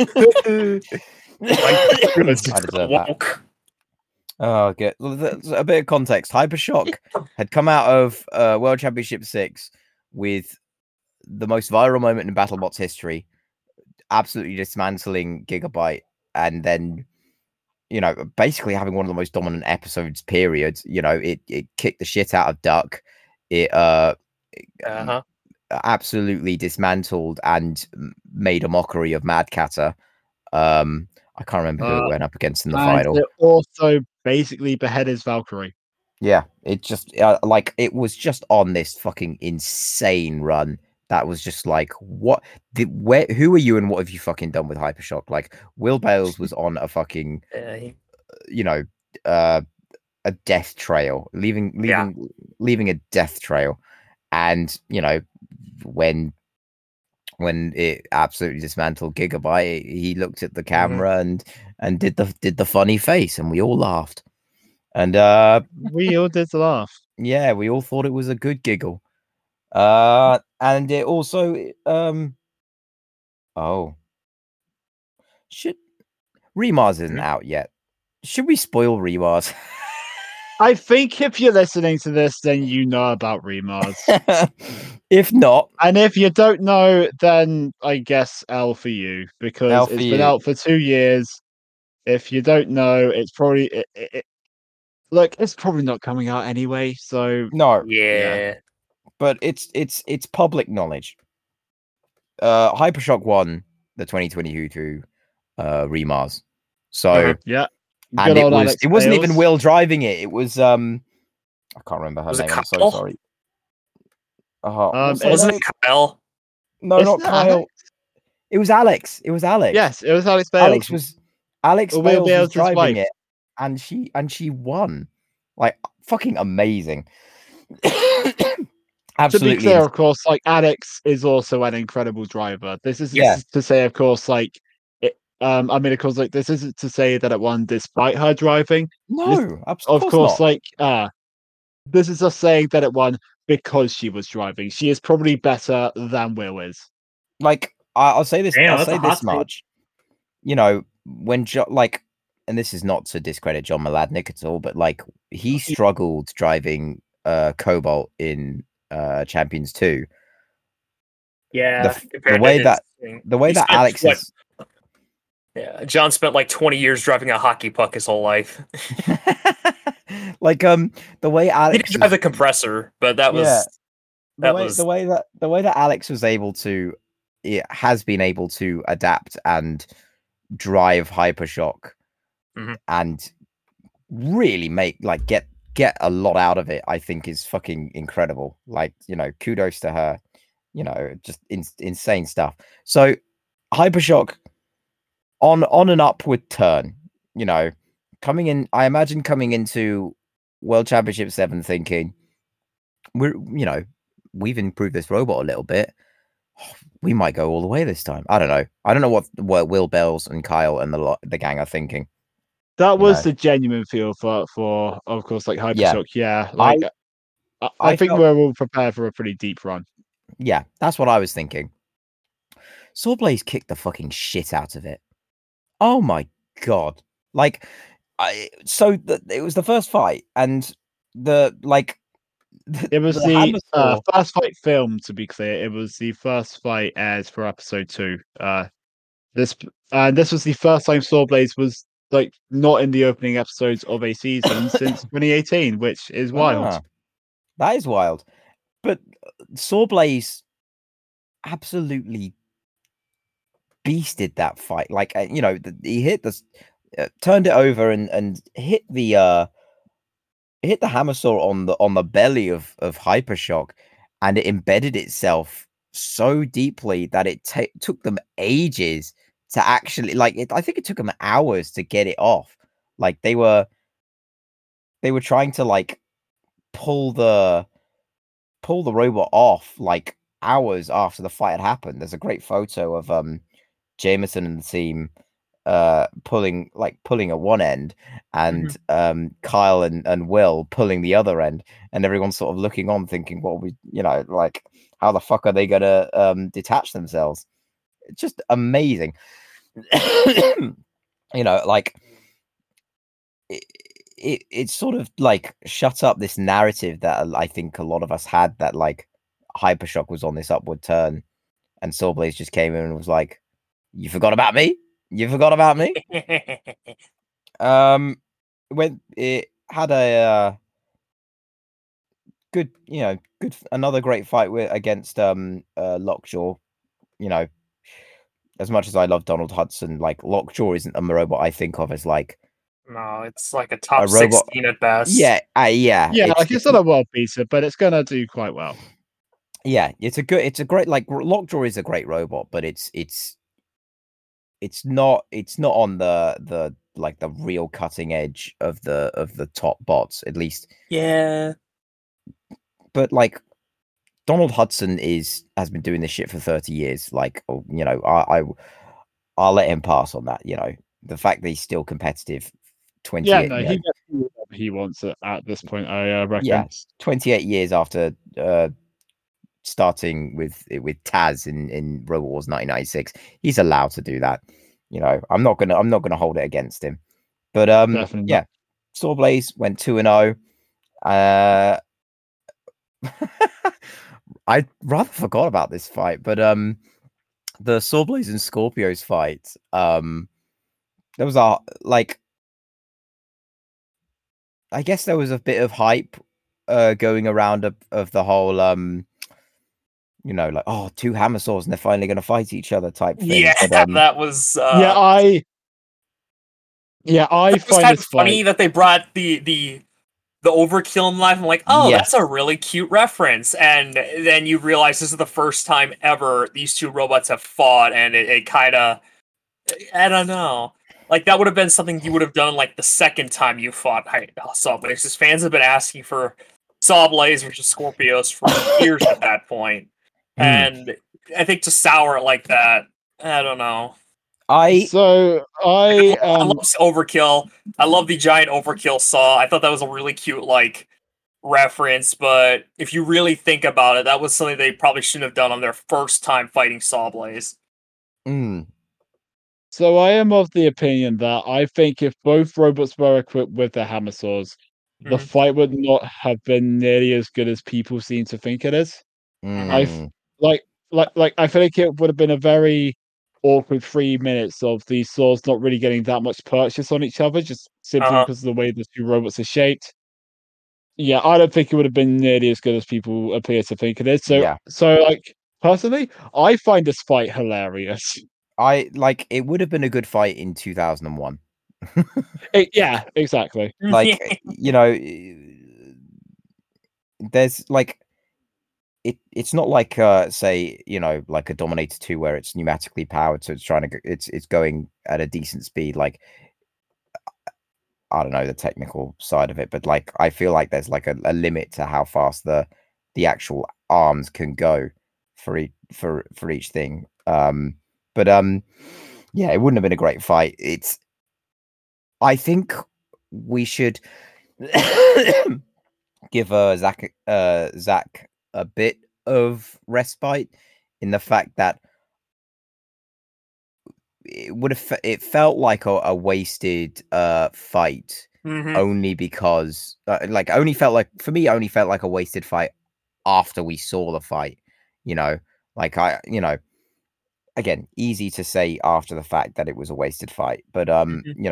deserve that. Oh, good. A bit of context. Hypershock had come out of World Championship 6 with the most viral moment in BattleBots history, absolutely dismantling Gigabyte, and then, you know, basically having one of the most dominant episodes, period. You know, it kicked the shit out of Duck. It absolutely dismantled and made a mockery of Mad Catter. I can't remember who it went up against in the final. It also basically beheaded Valkyrie. Yeah, it just like it was just on this fucking insane run. That was just like, who are you and what have you fucking done with Hypershock? Like, Will Bales was on a fucking, you know, a death trail, leaving a death trail, and you know, when it absolutely dismantled Gigabyte, he looked at the camera and did the funny face, and we all laughed, and we all did laugh. Yeah, we all thought it was a good giggle. And it also Remars isn't out yet. Should we spoil Remars? I think if you're listening to this, then you know about Remars. If not, and if you don't know, then I guess L for you, because it's been out for 2 years. If you don't know, it's probably look, it's probably not coming out anyway. So no, yeah. But it's public knowledge. Hypershock won the 2022 Remars. So yeah, and it wasn't even Will driving it. It was I can't remember her name. I'm so sorry. Wasn't it Kyle? No, not Kyle. Alex? It was Alex. It was Alex. Yes, it was Alex Bales. Alex Bales was driving it, and she won. Like, fucking amazing. Absolutely. To be clear, of course, like, Alex is also an incredible driver. This is to say, of course, like, I mean, of course, like, this isn't to say that it won despite her driving. No, of course, like, this is just saying that it won because she was driving. She is probably better than Will is. Like, I'll say this. I'll say this much. You know, when and this is not to discredit John Mladnick at all, but like, he struggled driving Cobalt in Champions 2. Yeah, the way that Alex is. Yeah, John spent like 20 years driving a hockey puck his whole life. Like the way Alex he did drive the compressor, but that was the way that Alex was able to, it has been able to adapt and drive Hypershock and really make get a lot out of it. I think is fucking incredible. Like, you know, kudos to her. You know, just insane stuff. So Hypershock on an upward turn, you know, I imagine coming into World Championship 7 thinking, we've improved this robot a little bit. We might go all the way this time. I don't know. I don't know what Will Bales and Kyle and the gang are thinking. That was the genuine feel for of course, like, Hypershock. Yeah. Like, I think we're all prepared for a pretty deep run. Yeah, that's what I was thinking. Sawblaze kicked the fucking shit out of it. Oh my god! Like, it was the first fight, and it was the first fight film. To be clear, it was the first fight aired for episode 2. This was the first time Sawblaze was like not in the opening episodes of a season since 2018, which is wild. That is wild. But Sawblaze absolutely beasted that fight. Like, you know, he hit turned it over and hit the hit the hammer saw on the belly of Hypershock, and it embedded itself so deeply that it took them ages to actually I think it took them hours to get it off. Like they were trying to like pull the robot off like hours after the fight had happened. There's a great photo of Jameson and the team pulling at one end, and Kyle and Will pulling the other end, and everyone's sort of looking on thinking, what we, like, how the fuck are they gonna detach themselves? It's just amazing. Like it sort of like shut up this narrative that I think a lot of us had, that like Hypershock was on this upward turn, and Sawblaze just came in and was like, you forgot about me? You forgot about me? When it had a good, another great fight against Lockjaw. As much as I love Donald Hudson, like Lockjaw isn't a robot I think of as like, no, it's like a top 16 at best. Yeah. It's not a world beater, but it's gonna do quite well. Yeah, it's a great, like, Lockjaw is a great robot, but it's not on the like the real cutting edge of the top bots, at least. Yeah. But like Donald Hudson has been doing this shit for 30 years. Like, I'll let him pass on that. The fact that he's still competitive. 28. Yeah, no, he gets whatever he wants at this point. I reckon. Yeah, 28 years after starting with Taz in Robot Wars 1996, he's allowed to do that. I'm not gonna hold it against him. But yeah, Sawblaze went 2-0. I rather forgot about this fight, but the Sawblaze and Scorpios fight, there was I guess there was a bit of hype going around of the whole like, oh, two hammer saws and they're finally going to fight each other type thing. Yeah, but, that was I find it's funny that they brought the overkill in life. I'm like, oh, that's a really cute reference. And then you realize this is the first time ever these two robots have fought, and it kind of, I don't know. Like, that would have been something you would have done, like, the second time you fought Sawblaze. Because fans have been asking for Sawblaze versus Scorpios for years at that point. And I think to sour it like that, I don't know. I love Overkill. I love the giant Overkill saw. I thought that was a really cute, like, reference. But if you really think about it, that was something they probably shouldn't have done on their first time fighting Sawblaze. So I am of the opinion that I think if both robots were equipped with the hammer saws, the fight would not have been nearly as good as people seem to think it is. I feel like it would have been a very awkward 3 minutes of these saws not really getting that much purchase on each other, just simply because of the way the two robots are shaped. Yeah, I don't think it would have been nearly as good as people appear to think it is. So like, personally, I find this fight hilarious. It would have been a good fight in 2001. Yeah, exactly. Like, there's like, it's not like say, like a Dominator 2 where it's pneumatically powered, so it's going at a decent speed. Like, I don't know the technical side of it, but like, I feel like there's like a limit to how fast the actual arms can go for each thing. But yeah, it wouldn't have been a great fight. I think we should give Zach a bit of respite in the fact that it felt like a wasted fight, only because only felt like a wasted fight after we saw the fight. Again, easy to say after the fact that it was a wasted fight, but I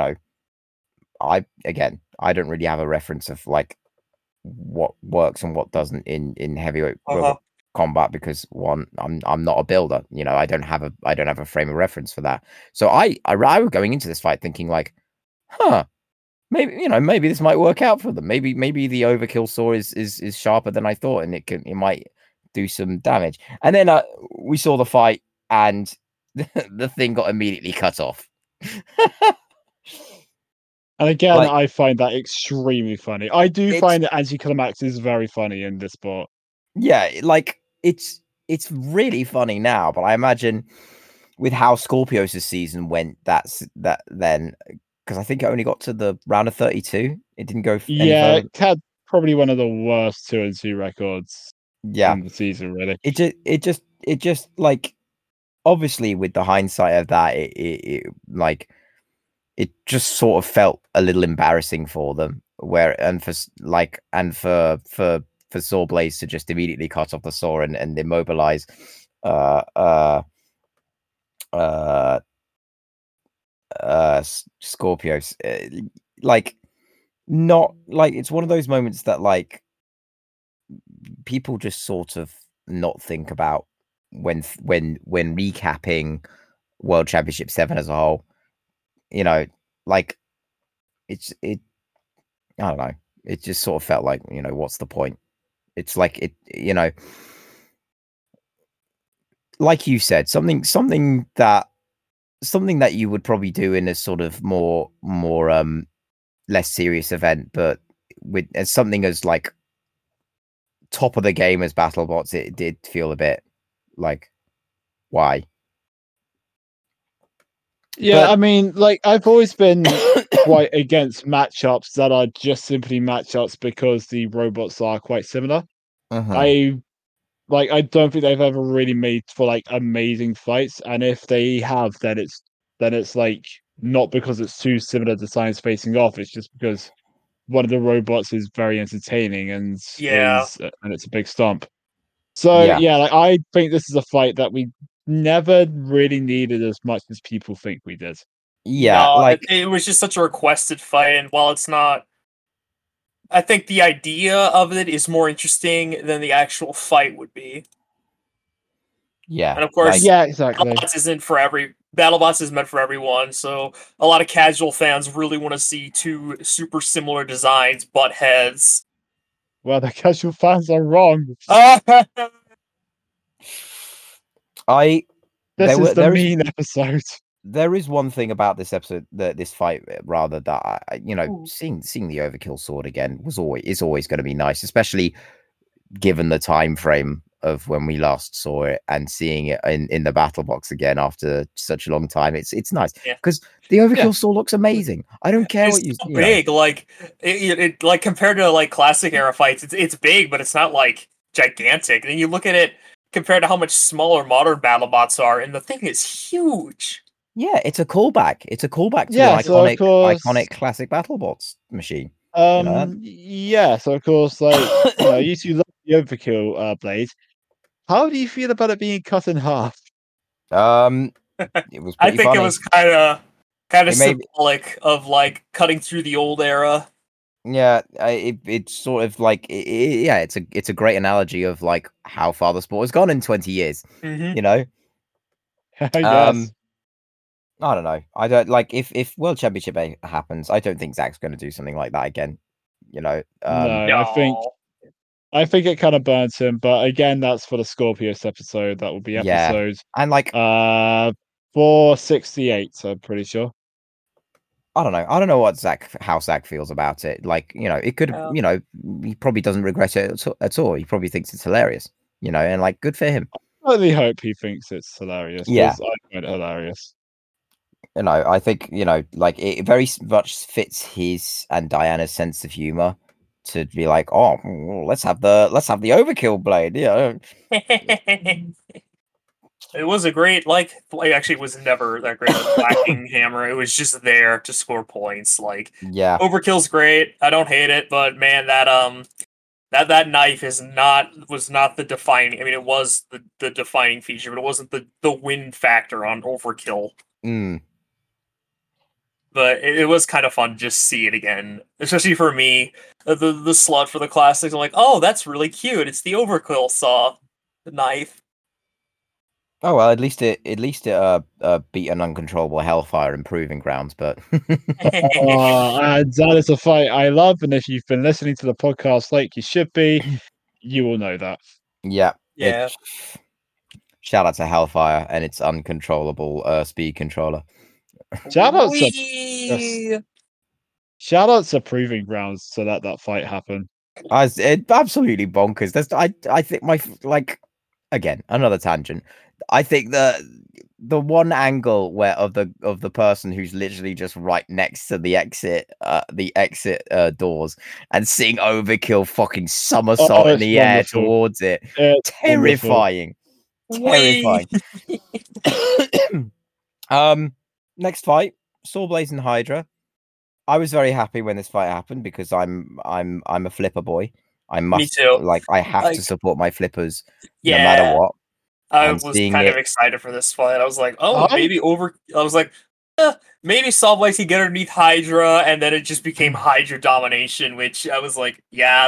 don't really have a reference of like what works and what doesn't in heavyweight combat, because one, I'm not a builder. I don't have a frame of reference for that. So I was going into this fight thinking like, maybe this might work out for them. Maybe the overkill saw is sharper than I thought, and it might do some damage. And then we saw the fight, and the thing got immediately cut off. And again, I find that extremely funny. I do find that anticlimax is very funny in this sport. Yeah, like it's really funny now, but I imagine with how Scorpios' season went, that then, because I think it only got to the round of 32. It didn't go. It had probably one of the worst 2-2 records. Yeah, in the season, really. It just like, obviously with the hindsight of that, it just sort of felt a little embarrassing for them. For Sawblaze to just immediately cut off the saw and immobilize Scorpios, not like, it's one of those moments that like people just sort of not think about when recapping World Championship 7 as a whole. Like I don't know, it just sort of felt like, what's the point? It's like it, like you said, something that you would probably do in a sort of more less serious event, but with as something as like top of the game as BattleBots, it did feel a bit like, why? Yeah, I mean, like, I've always been quite against matchups that are just simply matchups because the robots are quite similar. I don't think they've ever really made for like amazing fights, and if they have, then it's like not because it's two similar designs facing off. It's just because one of the robots is very entertaining and it's a big stomp. So yeah, like, I think this is a fight that we never really needed as much as people think we did. Yeah, no, like it was just such a requested fight, and while it's not, I think the idea of it is more interesting than the actual fight would be. Yeah, and of course, yeah, exactly. BattleBots is meant for everyone, so a lot of casual fans really want to see two super similar designs butt heads. Well, the casual fans are wrong. This is the mean episode. There is one thing about this episode, this fight rather, that seeing the overkill sword again is always going to be nice, especially given the time frame of when we last saw it and seeing it in the battle box again after such a long time. It's nice because the overkill sword looks amazing. I don't care what you so big, like it like compared to like classic era fights, it's big, but it's not like gigantic. And then you look at it compared to how much smaller modern BattleBots are, and the thing is huge. Yeah, it's a callback. It's a callback to the iconic classic BattleBots machine. Yeah, so of course, like, you two love the overkill blade. How do you feel about it being cut in half? It was I think funny. It was kind of symbolic of like cutting through the old era. Yeah, it's sort of like it's a great analogy of like how far the sport has gone in 20 years. Yes. I don't know. I don't like if World Championship happens. I don't think Zach's going to do something like that again. No, I think it kind of burns him. But again, that's for the Scorpios episode. That will be episode and like 468. I'm pretty sure. I don't know. I don't know how Zach feels about it. Like, it could, he probably doesn't regret it at all. He probably thinks it's hilarious, and like, good for him. I really hope he thinks it's hilarious. Yeah, I find it hilarious. I think, like, it very much fits his and Diana's sense of humor to be like, oh, let's have the overkill blade. Yeah. It was a great, actually, it was never that great of a whacking hammer. It was just there to score points. Like, overkill's great. I don't hate it, but man, that knife was not the defining. I mean, it was the defining feature, but it wasn't the win factor on overkill. But it was kind of fun to just see it again, especially for me. The slot for the classics, I'm like, oh, that's really cute. It's the overkill saw, the knife. Oh well, at least it beat an uncontrollable Hellfire in Proving Grounds, but and that is a fight I love, and if you've been listening to the podcast like you should be, you will know that. Yeah. Shout out to Hellfire and its uncontrollable speed controller. Shout out to Proving Grounds so that fight happened. It's absolutely bonkers. I think again, another tangent. I think the one angle where of the person who's literally just right next to the exit doors and seeing Overkill fucking somersault in the air towards it. It's terrifying. Terrifying. Next fight, Sawblaze and Hydra. I was very happy when this fight happened because I'm a flipper boy. I must. Me too. I have to support my flippers no matter what. I was kind of excited for this fight. I was like, maybe Sawblaze could get underneath Hydra, and then it just became Hydra domination, which I was like, yeah,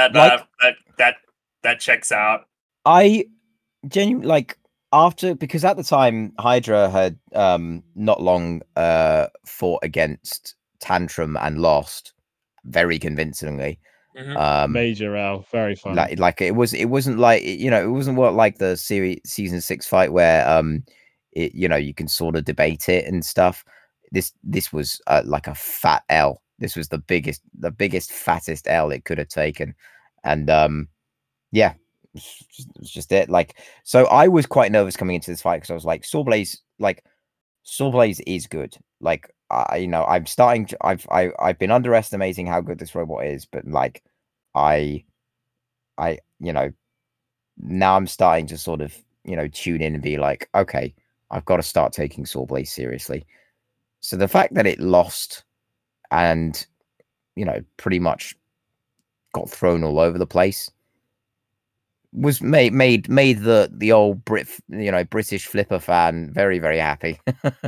that checks out. I genuinely because at the time Hydra had not long fought against Tantrum and lost very convincingly. Mm-hmm. Major L, very fun. It wasn't like it wasn't like the season 6 fight where you can sort of debate it and stuff. This was like a fat L. This was the biggest fattest L it could have taken, and it's just it. So I was quite nervous coming into this fight because I was like, Sawblaze is good. I'm starting to, I've been underestimating how good this robot is, but I now I'm starting to sort of tune in and be like, okay, I've got to start taking Sawblaze seriously. So the fact that it lost and pretty much got thrown all over the place was made the old British flipper fan very, very happy.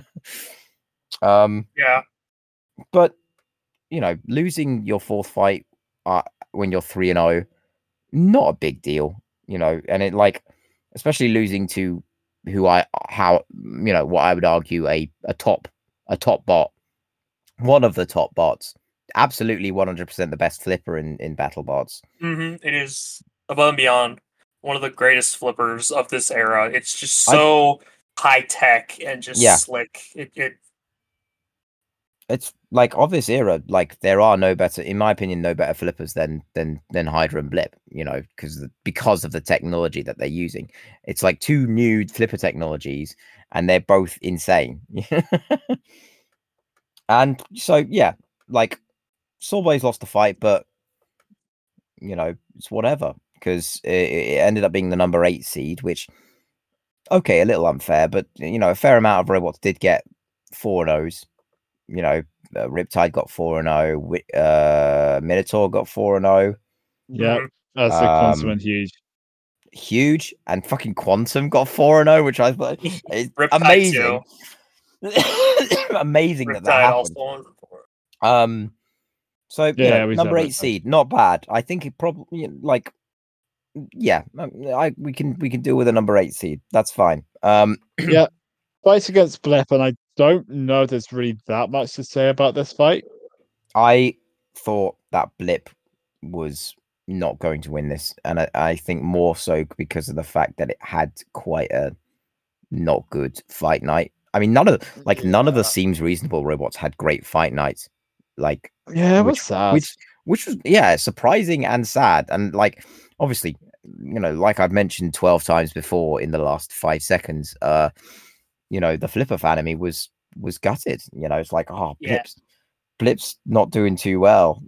Yeah, but losing your fourth fight when you're 3-0, not a big deal, and it especially losing to what I would argue a top bot, one of the top bots, absolutely 100% the best flipper in BattleBots. It is above and beyond one of the greatest flippers of this era. It's just so high tech and just slick. It's of this era, there are no better, in my opinion, no better flippers than Hydra and Blip, because of the technology that they're using. It's like two new flipper technologies and they're both insane. And so Sawblaze lost the fight, but it's whatever, because it ended up being the number 8 seed, which a little unfair, but a fair amount of robots did get 4-0s. Riptide got 4-0. Minotaur got 4-0. Yeah, that's a Quantum huge, and fucking Quantum got 4-0, which I thought is amazing. Amazing Riptide that happened. So number 8 seed, not bad. I think it probably we can deal with a number 8 seed. That's fine. Yeah, fight against Blip, and I don't know if there's really that much to say about this fight. I thought that Blip was not going to win this, and I think more so because of the fact that it had quite a not good fight night. I mean, none of the seems reasonable robots had great fight nights. It was sad. Which was surprising and sad, and obviously, I've mentioned 12 times before in the last 5 seconds, the flipper fan of me was gutted. It's like, Blip's not doing too well.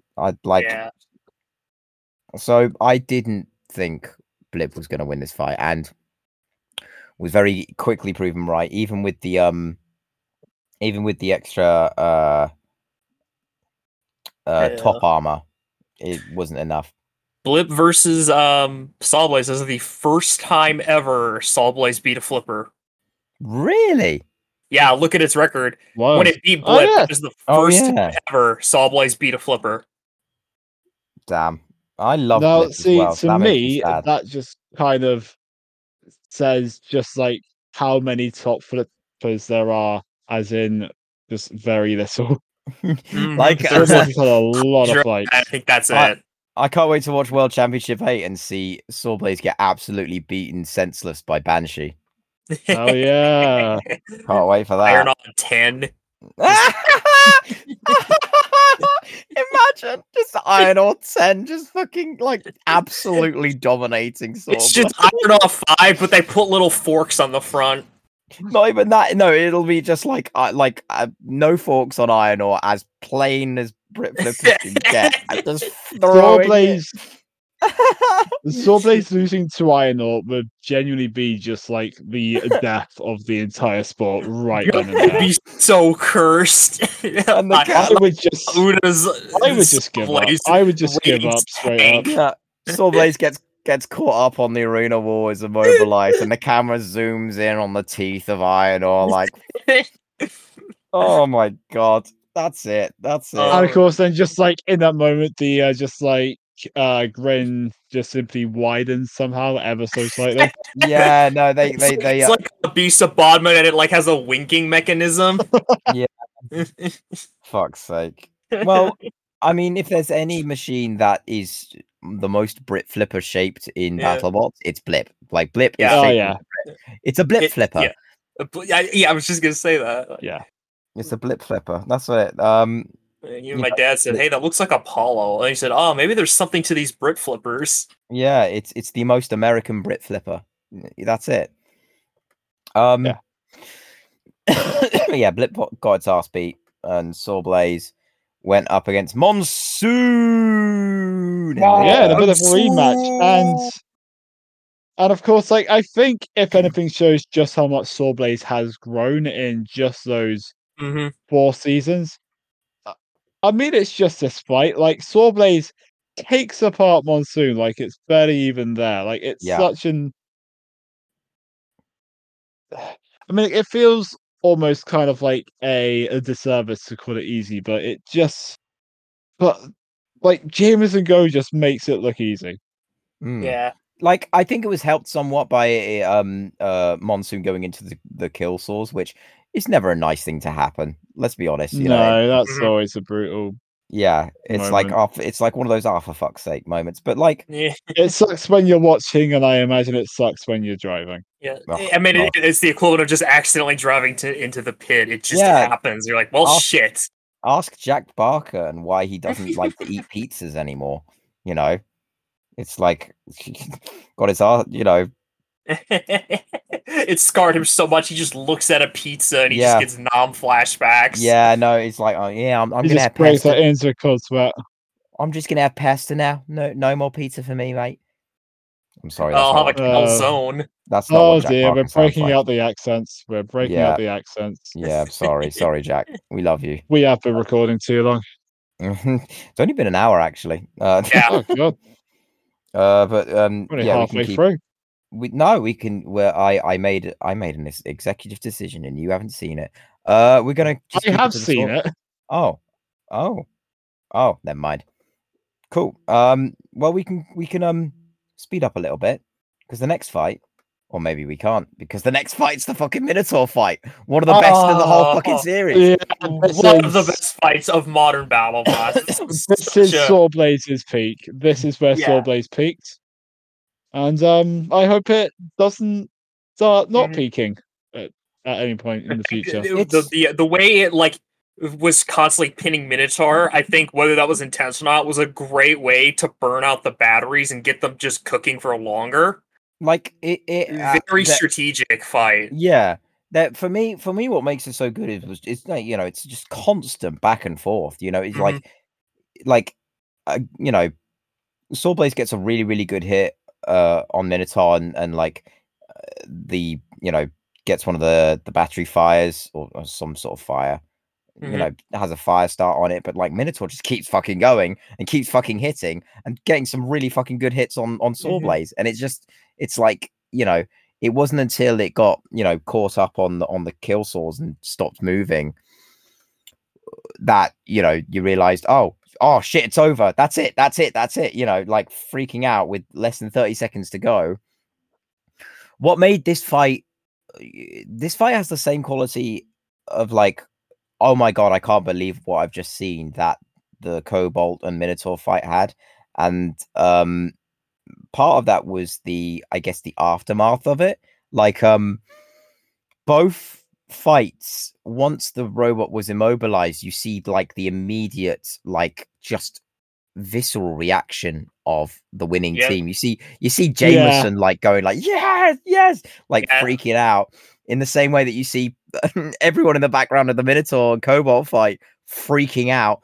So I didn't think Blip was going to win this fight, and was very quickly proven right, even with the extra top armor. It wasn't enough. Blip versus Sawblaze. This is the first time ever Sawblaze beat a flipper. Really? Yeah, look at its record. Whoa. When it beat Blip, it was the first time ever Sawblaze beat a flipper. Damn. I love Blip as well. To me, that just kind of says how many top flippers there are, as in just very little. Like there's like a lot of fights. I think that's it. I can't wait to watch World Championship 8 and see Sawblaze get absolutely beaten senseless by Banshee. Oh yeah. Can't wait for that. Iron on 10. Imagine just Iron Ore 10 just fucking like absolutely dominating Sawblaze. It's just Iron Ore 5, but they put little forks on the front. Not even that. No, it'll be just like no forks on Iron Ore, as plain as Brit Flippers can get. And just Sawblaze losing to Iron Ore would genuinely be just like the death of the entire sport right then and there. Be so cursed. And I would just give up. I would just give up straight up. Yeah. Sawblaze gets caught up on the arena wall as immobilized, and the camera zooms in on the teeth of Iron Ore. Like, oh my god, that's it. That's it. And of course, then just like in that moment, the grin just simply widens somehow, ever so slightly. Yeah, no, they it's like a beast of Bodman, and it like has a winking mechanism. Yeah. Fuck's sake. Well, I mean, if there's any machine that is the most Brit Flipper shaped in BattleBots, it's Blip. Like Blip is it's a Blip Flipper. Yeah, I was just gonna say that. Yeah. It's a Blip Flipper. That's it. Even my dad said, "Hey, that looks like Apollo," and he said, "Oh, maybe there's something to these Brit flippers." Yeah, it's the most American Brit flipper. That's it. Yeah, Blip got its ass beat, and Sawblaze went up against Monsoon. Yeah, a bit of a rematch, and of course, like I think if anything shows just how much Sawblaze has grown in just those 4 seasons. I mean, it's just this fight. Like Sawblaze takes apart Monsoon like it's barely even there. Like it's such an. I mean, it feels almost kind of like a disservice to call it easy, but it just. But like Jameson Go just makes it look easy. Yeah. Like I think it was helped somewhat by Monsoon going into the kill source, which is never a nice thing to happen. Let's be honest. You know, that's always a brutal. Yeah, it's moment. It's like one of those for fuck's sake moments. But like, it sucks when you're watching, and I imagine it sucks when you're driving. Yeah, I mean, it's the equivalent of just accidentally driving into the pit. It just happens. You're like, well, shit. Ask Jack Barker and why he doesn't like to eat pizzas anymore. You know, it's like got his heart. You know, it scarred him so much. He just looks at a pizza and he just gets flashbacks. Yeah, no, it's like, oh yeah, I'm gonna have pasta. Into cold sweat. I'm just gonna have pasta now. No more pizza for me, mate. I'm sorry. I'll have a calzone. That's not. Oh dear, we're breaking out the accents. We're breaking out the accents. Yeah, sorry, Jack. We love you. We have been recording too long. It's only been an hour, actually. Oh god. But halfway through. We can. Where I made an executive decision, and you haven't seen it. We're gonna. I have seen it. Oh, never mind. Cool. Well, we can speed up a little bit because the next fight, or maybe we can't, because the next fight's the fucking Minotaur fight. One of the best in the whole fucking series. Yeah, one of the best fights of modern BattleBots. This is Sawblaze's peak. This is where Sawblaze peaked. And I hope it doesn't start not peaking at any point in the future. The way it was constantly pinning Minotaur, I think whether that was intentional or not, was a great way to burn out the batteries and get them just cooking for longer. Like very strategic fight. Yeah, that for me, what makes it so good it's like, you know, it's just constant back and forth. You know, it's you know, Sawblaze gets a really, really good hit on Minotaur and gets one of the battery fires or some sort of fire. You know, has a fire start on it, but like Minotaur just keeps fucking going and keeps fucking hitting and getting some really fucking good hits on Sawblaze. And it's like, you know, it wasn't until it got, you know, caught up on the kill saws and stopped moving that, you know, you realized, oh shit, it's over. That's it. You know, like freaking out with less than 30 seconds to go. What made this fight this fight has the same quality of like, oh my god, I can't believe what I've just seen that the Cobalt and Minotaur fight had. And part of that was the aftermath of it. Like both fights, once the robot was immobilized, you see like the immediate, like, just visceral reaction of the winning team. You see Jameson like going like yes, like freaking out in the same way that you see everyone in the background of the Minotaur and Cobalt fight freaking out.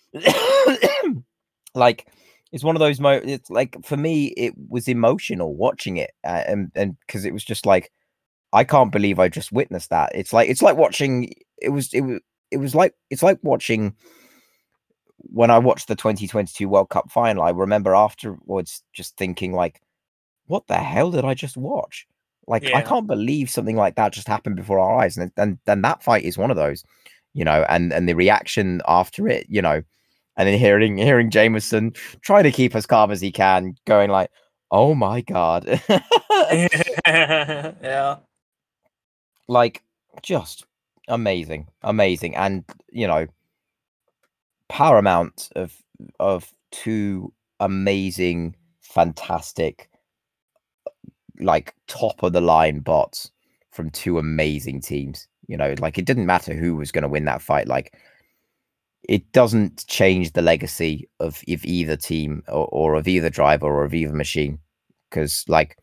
Like, it's one of those it's like, for me, it was emotional watching it, and because it was just like, I can't believe I just witnessed that. It's like watching. It's like watching. When I watched the 2022 World Cup final, I remember afterwards just thinking like, what the hell did I just watch? Like, I can't believe something like that just happened before our eyes. And that fight is one of those, and the reaction after it, and then hearing Jameson trying to keep as calm as he can, going like, oh my God. Yeah. Like, just amazing. And, paramount of two amazing, fantastic, like, top of the line bots from two amazing teams. Like, it didn't matter who was going to win that fight. Like, it doesn't change the legacy of either team or of either driver or of either machine, because like,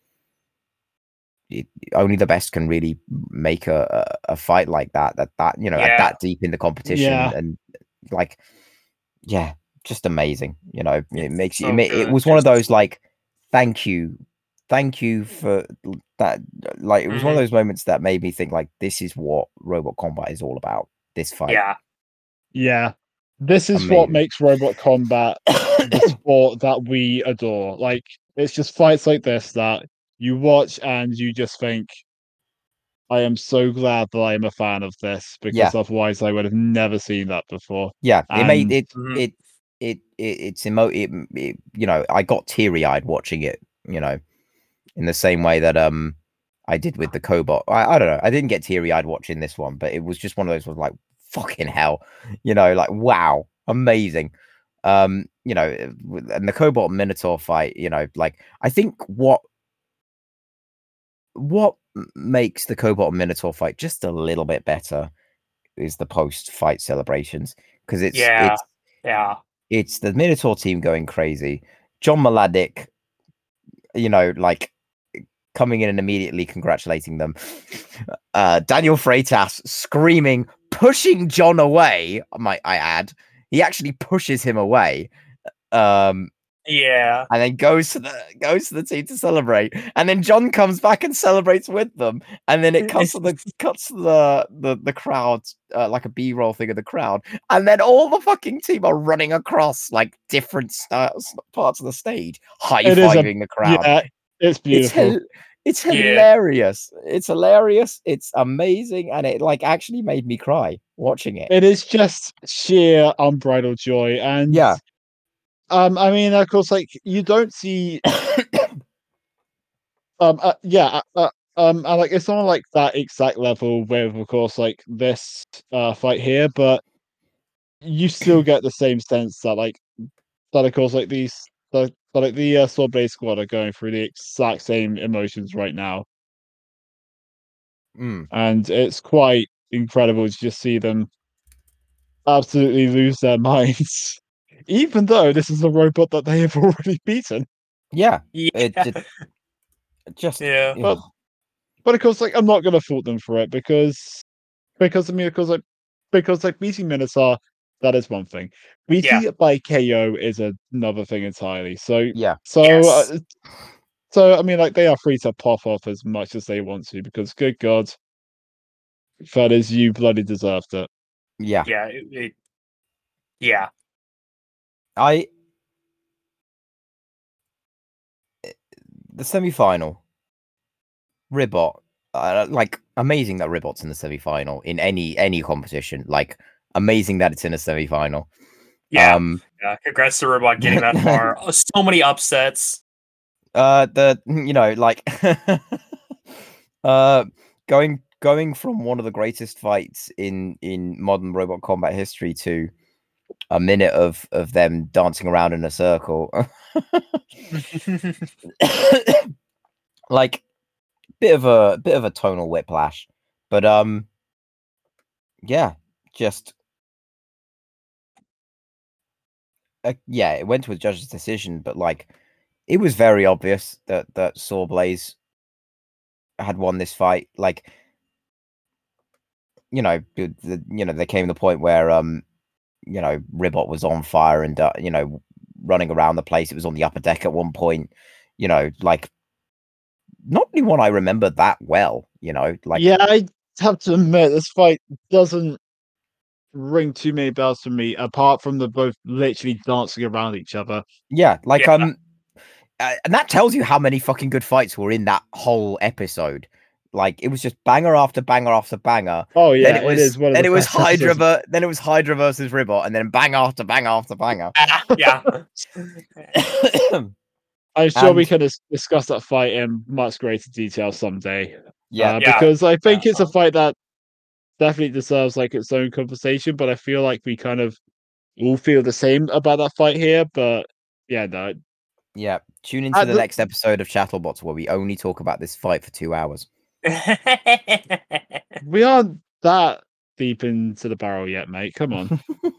only the best can really make a fight like that at that deep in the competition. And like, just amazing. It makes so it was one of those like, thank you for that. Like, it was one of those moments that made me think like, this is what Robot Combat is all about, this fight. This is amazing. What makes Robot Combat the sport that we adore. Like, it's just fights like this that you watch and you just think, I am so glad that I am a fan of this, because otherwise I would have never seen that before. It made it it's I got teary-eyed watching it, in the same way that I did with the Cobalt. I don't know, I didn't get teary-eyed watching this one, but it was just one of those was like, fucking hell, like, wow, amazing. And the Cobalt Minotaur fight, like, I think what makes the Cobalt Minotaur fight just a little bit better is the post-fight celebrations, because it's the Minotaur team going crazy. John Mladic, like, coming in and immediately congratulating them. Daniel Freitas screaming, pushing John away. I add, he actually pushes him away. And then goes to the team to celebrate, and then John comes back and celebrates with them, and then it cuts to the crowd, like a B-roll thing of the crowd, and then all the fucking team are running across like different parts of the stage, high-fiving the crowd. Yeah, it's beautiful. It's hilarious. It's hilarious. It's amazing, and it like actually made me cry watching it. It is just sheer unbridled joy, and I mean, of course, like, you don't see, and like, it's not like that exact level with, of course, like this fight here, but you still get the same sense that, like, of course, like the Swordblade squad are going through the exact same emotions right now, and it's quite incredible to just see them absolutely lose their minds. Even though this is a robot that they have already beaten. But of course, like, I'm not gonna fault them for it, because beating Minotaur, that is one thing. Beating it by KO is another thing entirely. So I mean, like, they are free to pop off as much as they want to, because good God, fellas, you bloody deserved it. The semi-final, Ribot, like, amazing that Ribot's in the semi-final in any competition. Like, amazing that it's in a semi-final. Congrats to Ribot getting that far. So many upsets. going from one of the greatest fights in modern robot combat history to a minute of them dancing around in a circle. Like bit of a tonal whiplash, but yeah, just yeah, it went to a judge's decision, but like it was very obvious that Sawblaze had won this fight. Like, there came the point where Ribot was on fire and running around the place. It was on the upper deck at one point. Like not really one I remember that well. Like yeah, I have to admit this fight doesn't ring too many bells for me, apart from the both literally dancing around each other. Yeah, like and that tells you how many fucking good fights were in that whole episode. Like it was just banger after banger after banger. Oh yeah, then it was Hydra. Then it was Hydra versus Ribot, and then banger after banger after banger. Yeah. I'm sure we can discuss that fight in much greater detail someday. Yeah, because I think it's a fight that definitely deserves like its own conversation. But I feel like we kind of all feel the same about that fight here. But yeah, no. Yeah, tune into the next episode of Chatterbots where we only talk about this fight for 2 hours. We aren't that deep into the barrel yet, mate. Come on.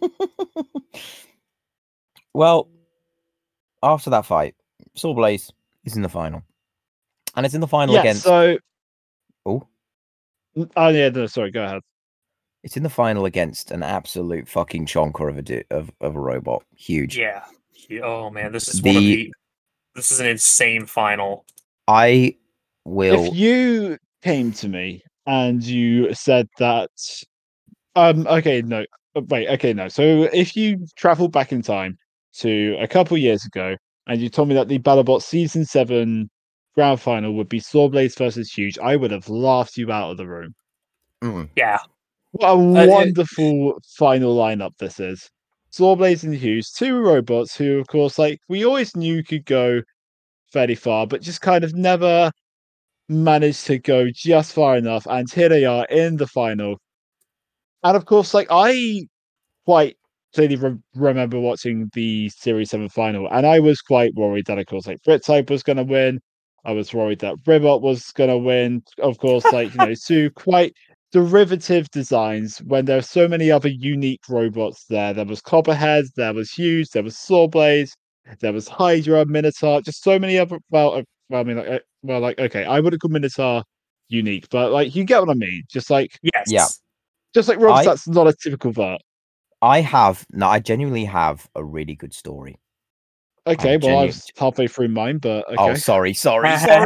Well, after that fight, Sawblaze is in the final, and it's in the final against. So, oh yeah, no, sorry, go ahead. It's in the final against an absolute fucking chonker of a robot. Huge. Yeah. Oh man, this is this is an insane final. I will. If you came to me and you said that, okay, no. So if you traveled back in time to a couple years ago and you told me that the BattleBots Season 7 grand final would be Sawblaze versus Huge, I would have laughed you out of the room. Yeah. What a wonderful final lineup this is. Sawblaze and Huge, two robots who, of course, like we always knew could go fairly far, but just kind of never managed to go just far enough. And here they are in the final. And of course, like I quite clearly remember watching the Series 7 final, and I was quite worried that, of course, like BritType was going to win. I was worried that Ribot was going to win. Of course, like, two quite derivative designs when there are so many other unique robots there. There was Copperhead, there was Huge, there was Sawblaze, there was Hydra, Minotaur, just so many other. Okay, I would have called Minotaur unique, but like you get what I mean. Just like just like robots, that's not a typical Vert. I genuinely have a really good story. Okay, I was halfway through mine, but okay. Oh, sorry. So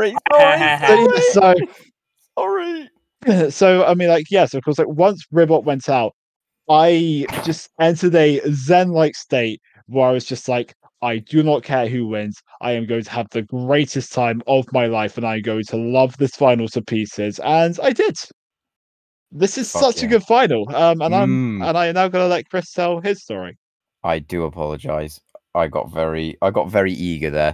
I mean, like, yes, of course, like once Ribot went out, I just entered a zen-like state where I was just like, I do not care who wins. I am going to have the greatest time of my life, and I'm going to love this final to pieces. And I did. This is such a good final. And I am now going to let Chris tell his story. I do apologize. I got very eager there.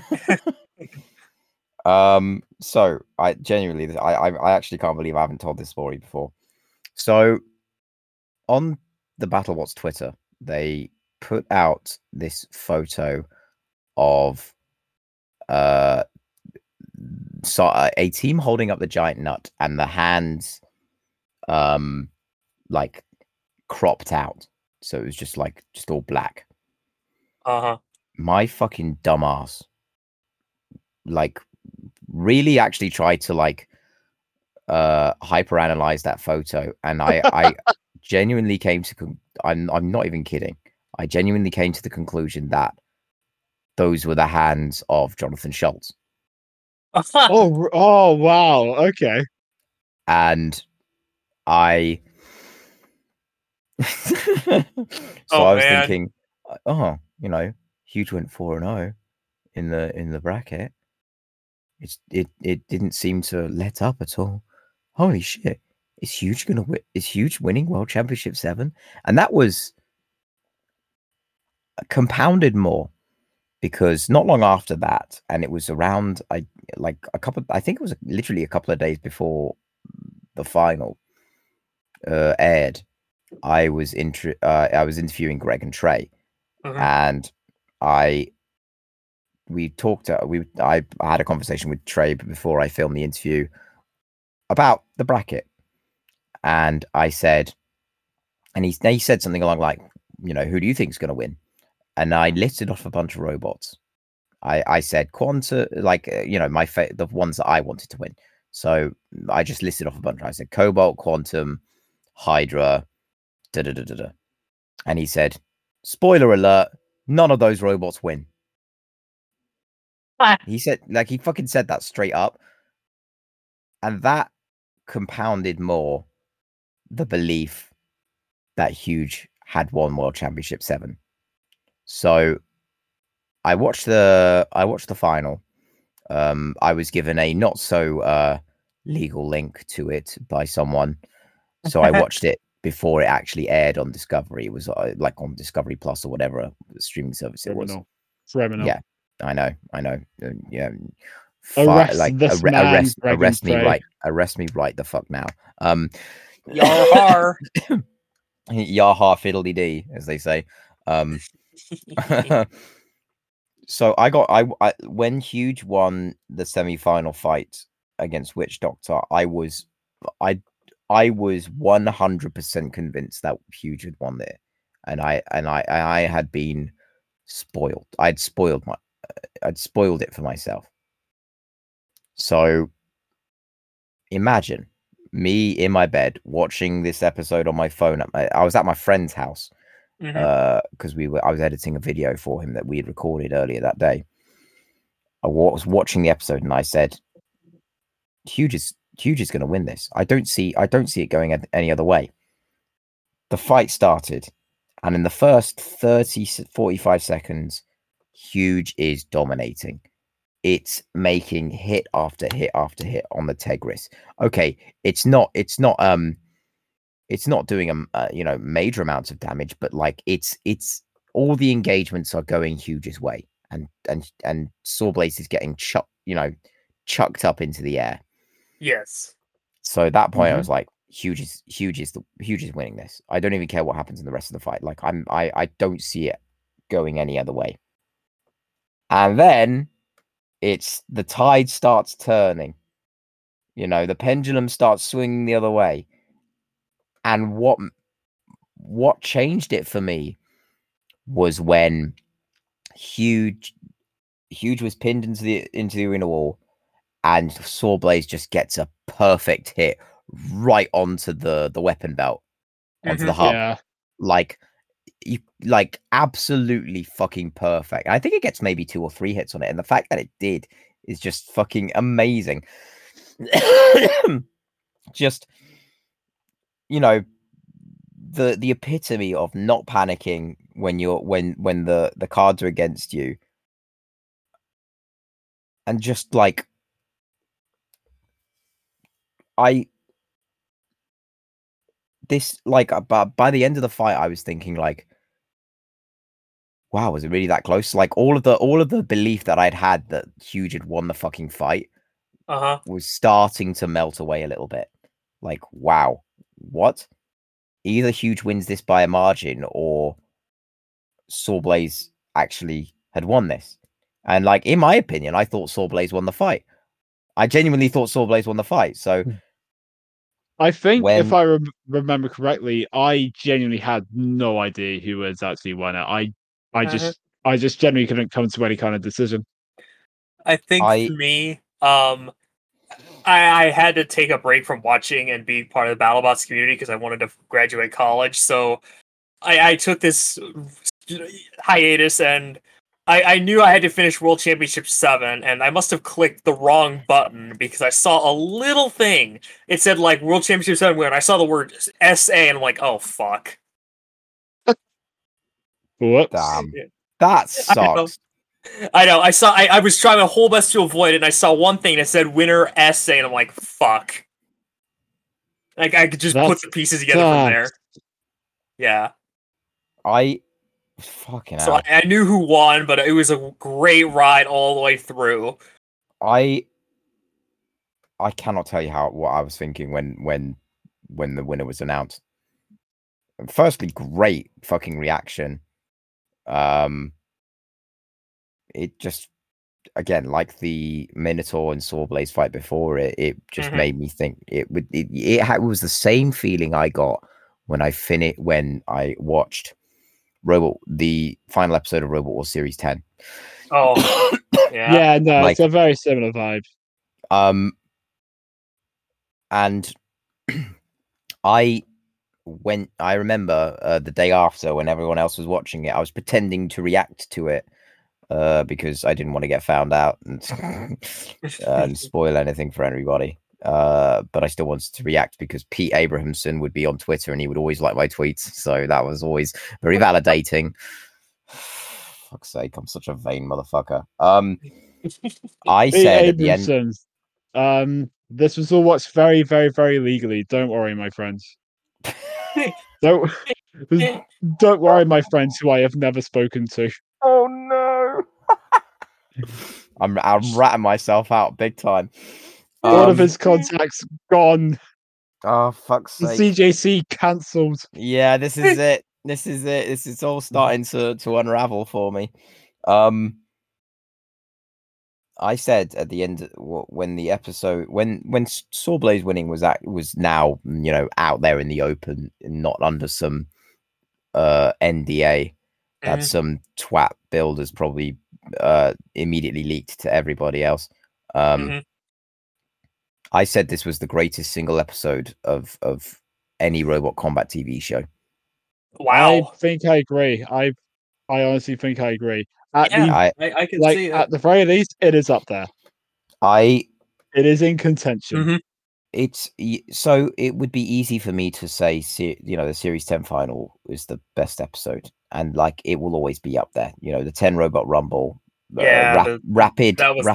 So I genuinely, I actually can't believe I haven't told this story before. So on the BattleBots Twitter, they put out this photo of a team holding up the giant nut and the hands like cropped out, so it was just all black. My fucking dumbass like really actually tried to like hyperanalyze that photo, and I genuinely came to I'm not even kidding, I genuinely came to the conclusion that those were the hands of Jonathan Schultz. Oh wow, okay. And I I was thinking, Huge went 4-0 in the bracket. It didn't seem to let up at all. Holy shit! Is Huge gonna win? Is Huge winning World Championship 7? And that was compounded more because not long after that, and it was around I think it was literally a couple of days before the final aired, I was interviewing Greg and Trey, and I had a conversation with Trey before I filmed the interview about the bracket, and I said, and he said something along like, who do you think is going to win? And I listed off a bunch of robots. I said Quanta, the ones that I wanted to win. So I just listed off a bunch. I said Cobalt, Quantum, Hydra, and he said, spoiler alert, none of those robots win. He said, he fucking said that straight up. And that compounded more the belief that Huge had won World Championship 7. So I watched the final. I was given a not so legal link to it by someone. So I watched it before it actually aired on Discovery. It was on Discovery Plus or whatever streaming service it was. Criminal. Yeah, I know. Yeah. Arrest me right the fuck now. Yar Yar fiddly dee, as they say. So I when Huge won the semi-final fight against Witch Doctor, I was 100% convinced that Huge had won there, and I had been spoiled. I'd spoiled it for myself. So imagine me in my bed watching this episode on my phone. I was at my friend's house because I was editing a video for him that we had recorded earlier that day. I was watching the episode and I said, Huge is going to win this. I don't see it going any other way. The fight started, and in the first 45 seconds, Huge is dominating. It's making hit after hit after hit on the Tegris. Okay, it's not doing major amounts of damage, but it's all the engagements are going Huge's way, and Sawblaze is getting chucked up into the air. Yes. So at that point, I was like, Huge is winning this. I don't even care what happens in the rest of the fight. Like I don't see it going any other way. And then the tide starts turning. The pendulum starts swinging the other way. And what changed it for me was when Huge was pinned into the arena wall, and Sawblaze just gets a perfect hit right onto the weapon belt, onto the hub. Yeah. Absolutely fucking perfect. I think it gets maybe 2 or 3 hits on it, and the fact that it did is just fucking amazing. Just the epitome of not panicking when the cards are against you, and just by the end of the fight, I was thinking wow, was it really that close? All of the belief that I'd had that Huge had won the fucking fight was starting to melt away a little bit. Wow, what? Either Huge wins this by a margin, or Sawblaze actually had won this. And in my opinion, I thought Sawblaze won the fight. I genuinely thought Sawblaze won the fight. So I think if I remember correctly, I genuinely had no idea who had actually won it. I just genuinely couldn't come to any kind of decision. I think for me, I had to take a break from watching and be part of the BattleBots community because I wanted to graduate college. So I took this hiatus, and I knew I had to finish World Championship 7, and I must have clicked the wrong button because I saw a little thing. It said World Championship 7 win. I saw the word SA, and I'm like, oh fuck. Whoops. Damn. That sucks. I know. I was trying my whole best to avoid it, and I saw one thing that said winner SA, and I'm like, fuck. I could just put the pieces together from there. Yeah. Fucking so hell. I knew who won, but it was a great ride all the way through. I I cannot tell you what I was thinking when the winner was announced. Firstly, great fucking reaction. It just, again, like the Minotaur and Sawblaze fight before it, it just made me think it was the same feeling I got when I watched the final episode of Robot Wars Series 10. Oh, yeah, no, like, it's a very similar vibe. And I remember the day after, when everyone else was watching it, I was pretending to react to it because I didn't want to get found out and spoil anything for anybody. But I still wanted to react because Pete Abrahamson would be on Twitter and he would always like my tweets, so that was always very validating. Fuck's sake, I'm such a vain motherfucker. I said at the end, this was all watched very, very, very legally. Don't worry, my friends. Don't worry, my friends, who I have never spoken to. Oh no! I'm ratting myself out big time. All of his contacts gone. Oh, fuck's sake. The CJC cancelled. Yeah, this is it. This is all starting to unravel for me. I said at the end when the episode when Sawblaze winning was now, you know, out there in the open, not under some NDA that some twat builders probably immediately leaked to everybody else. I said this was the greatest single episode of any Robot Combat TV show. Wow. I think I agree. I honestly think I agree. I can see it. At the very least, it is up there. It is in contention. It's so it would be easy for me to say, you know, the Series 10 final is the best episode, and like it will always be up there. You know, the 10 Robot Rumble, rapid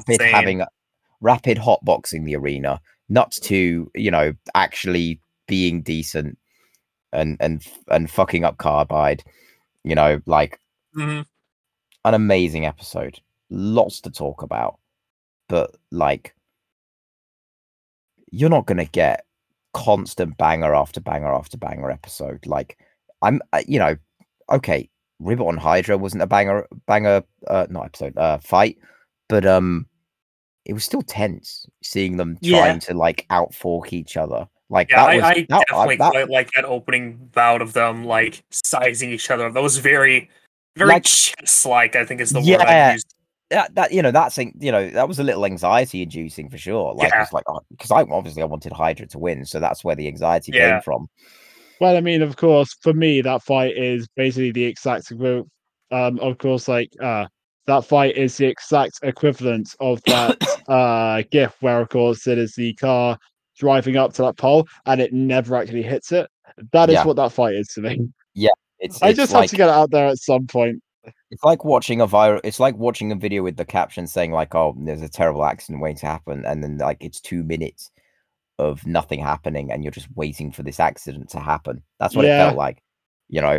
hotboxing the arena, not to, you know, actually being decent and fucking up Carbide, you know, like an amazing episode, lots to talk about, but like you're not gonna get constant banger after banger after banger episode. Like I'm, you know, okay, Ribbit on Hydra wasn't a banger not episode fight, but it was still tense seeing them trying to like outfork each other. Like I definitely quite like that opening bout of them like sizing each other. That was very like, chess-like, I think is the word I'd use. That you know, that's, you know, that was a little anxiety inducing for sure. Like it's like, because I wanted Hydra to win, so that's where the anxiety came from. Well, I mean, of course, for me, that fight is basically the exact equivalent. Of course, like that fight is the exact equivalent of that GIF where, of course, it is the car driving up to that pole and it never actually hits it. That is what that fight is to me. Yeah, I just have to get it out there at some point. It's like watching a video with the caption saying like, "Oh, there's a terrible accident waiting to happen," and then like it's 2 minutes of nothing happening, and you're just waiting for this accident to happen. That's what it felt like, you know.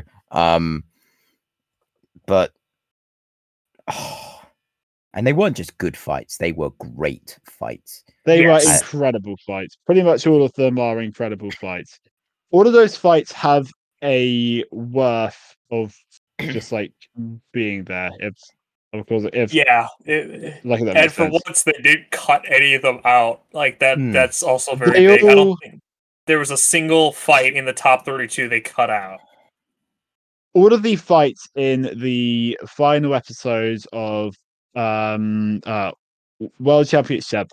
But and they weren't just good fights; they were great fights. They were incredible fights. Pretty much all of them are incredible fights. All of those fights have a worth of just like being there. It's of course and for once they didn't cut any of them out. Like that. That's also very big. I don't think there was a single fight in the top 32 they cut out. All of the fights in the final episodes of World Championship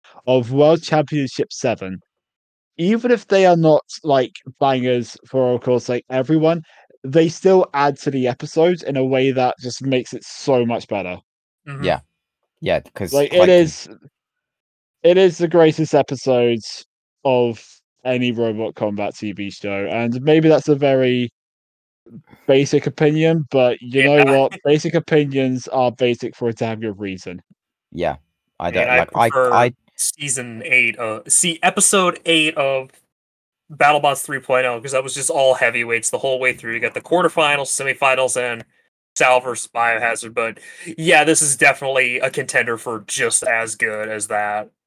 7, even if they are not like bangers for, of course, like everyone, they still add to the episodes in a way that just makes it so much better. Yeah, because like it is the greatest episodes of any Robot Combat TV show, and maybe that's a very basic opinion, but you know what? Basic opinions are basic for it to have your reason. Yeah, I don't I season 8 episode 8 of BattleBots 3.0, because that was just all heavyweights the whole way through. You got the quarterfinals, semifinals, and Sal versus Biohazard. But yeah, this is definitely a contender for just as good as that.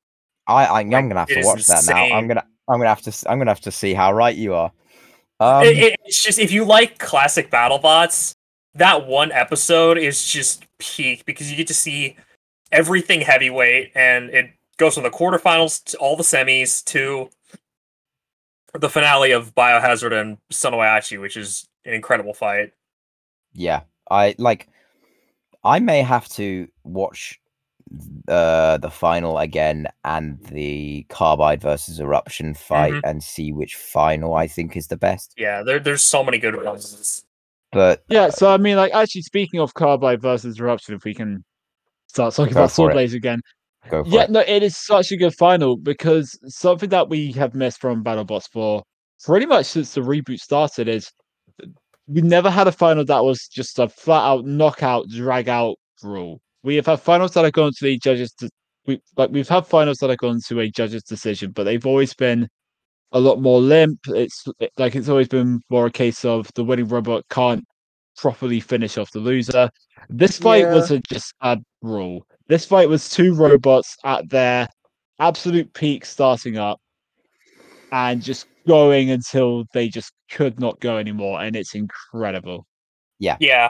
I'm gonna have to watch that now. I'm gonna have to see how right you are. It's just, if you like classic BattleBots, that one episode is just peak because you get to see everything heavyweight, and it goes from the quarterfinals to all the semis to the finale of Biohazard and Sonoyachi, which is an incredible fight. Yeah, I may have to watch the final again and the Carbide versus Eruption fight and see which final I think is the best. Yeah, there's so many good ones. But yeah, so I mean, like, actually, speaking of Carbide versus Eruption, if we can start talking about Sword Blaze again. No, it is such a good final because something that we have missed from BattleBots for pretty much since the reboot started is we never had a final that was just a flat out knockout, drag out rule. We have had finals that have gone to the judges. We've had finals that have gone to a judge's decision, but they've always been a lot more limp. It's always been more a case of the winning robot can't properly finish off the loser. This fight was just a rule. This fight was two robots at their absolute peak starting up and just going until they just could not go anymore, and it's incredible. Yeah.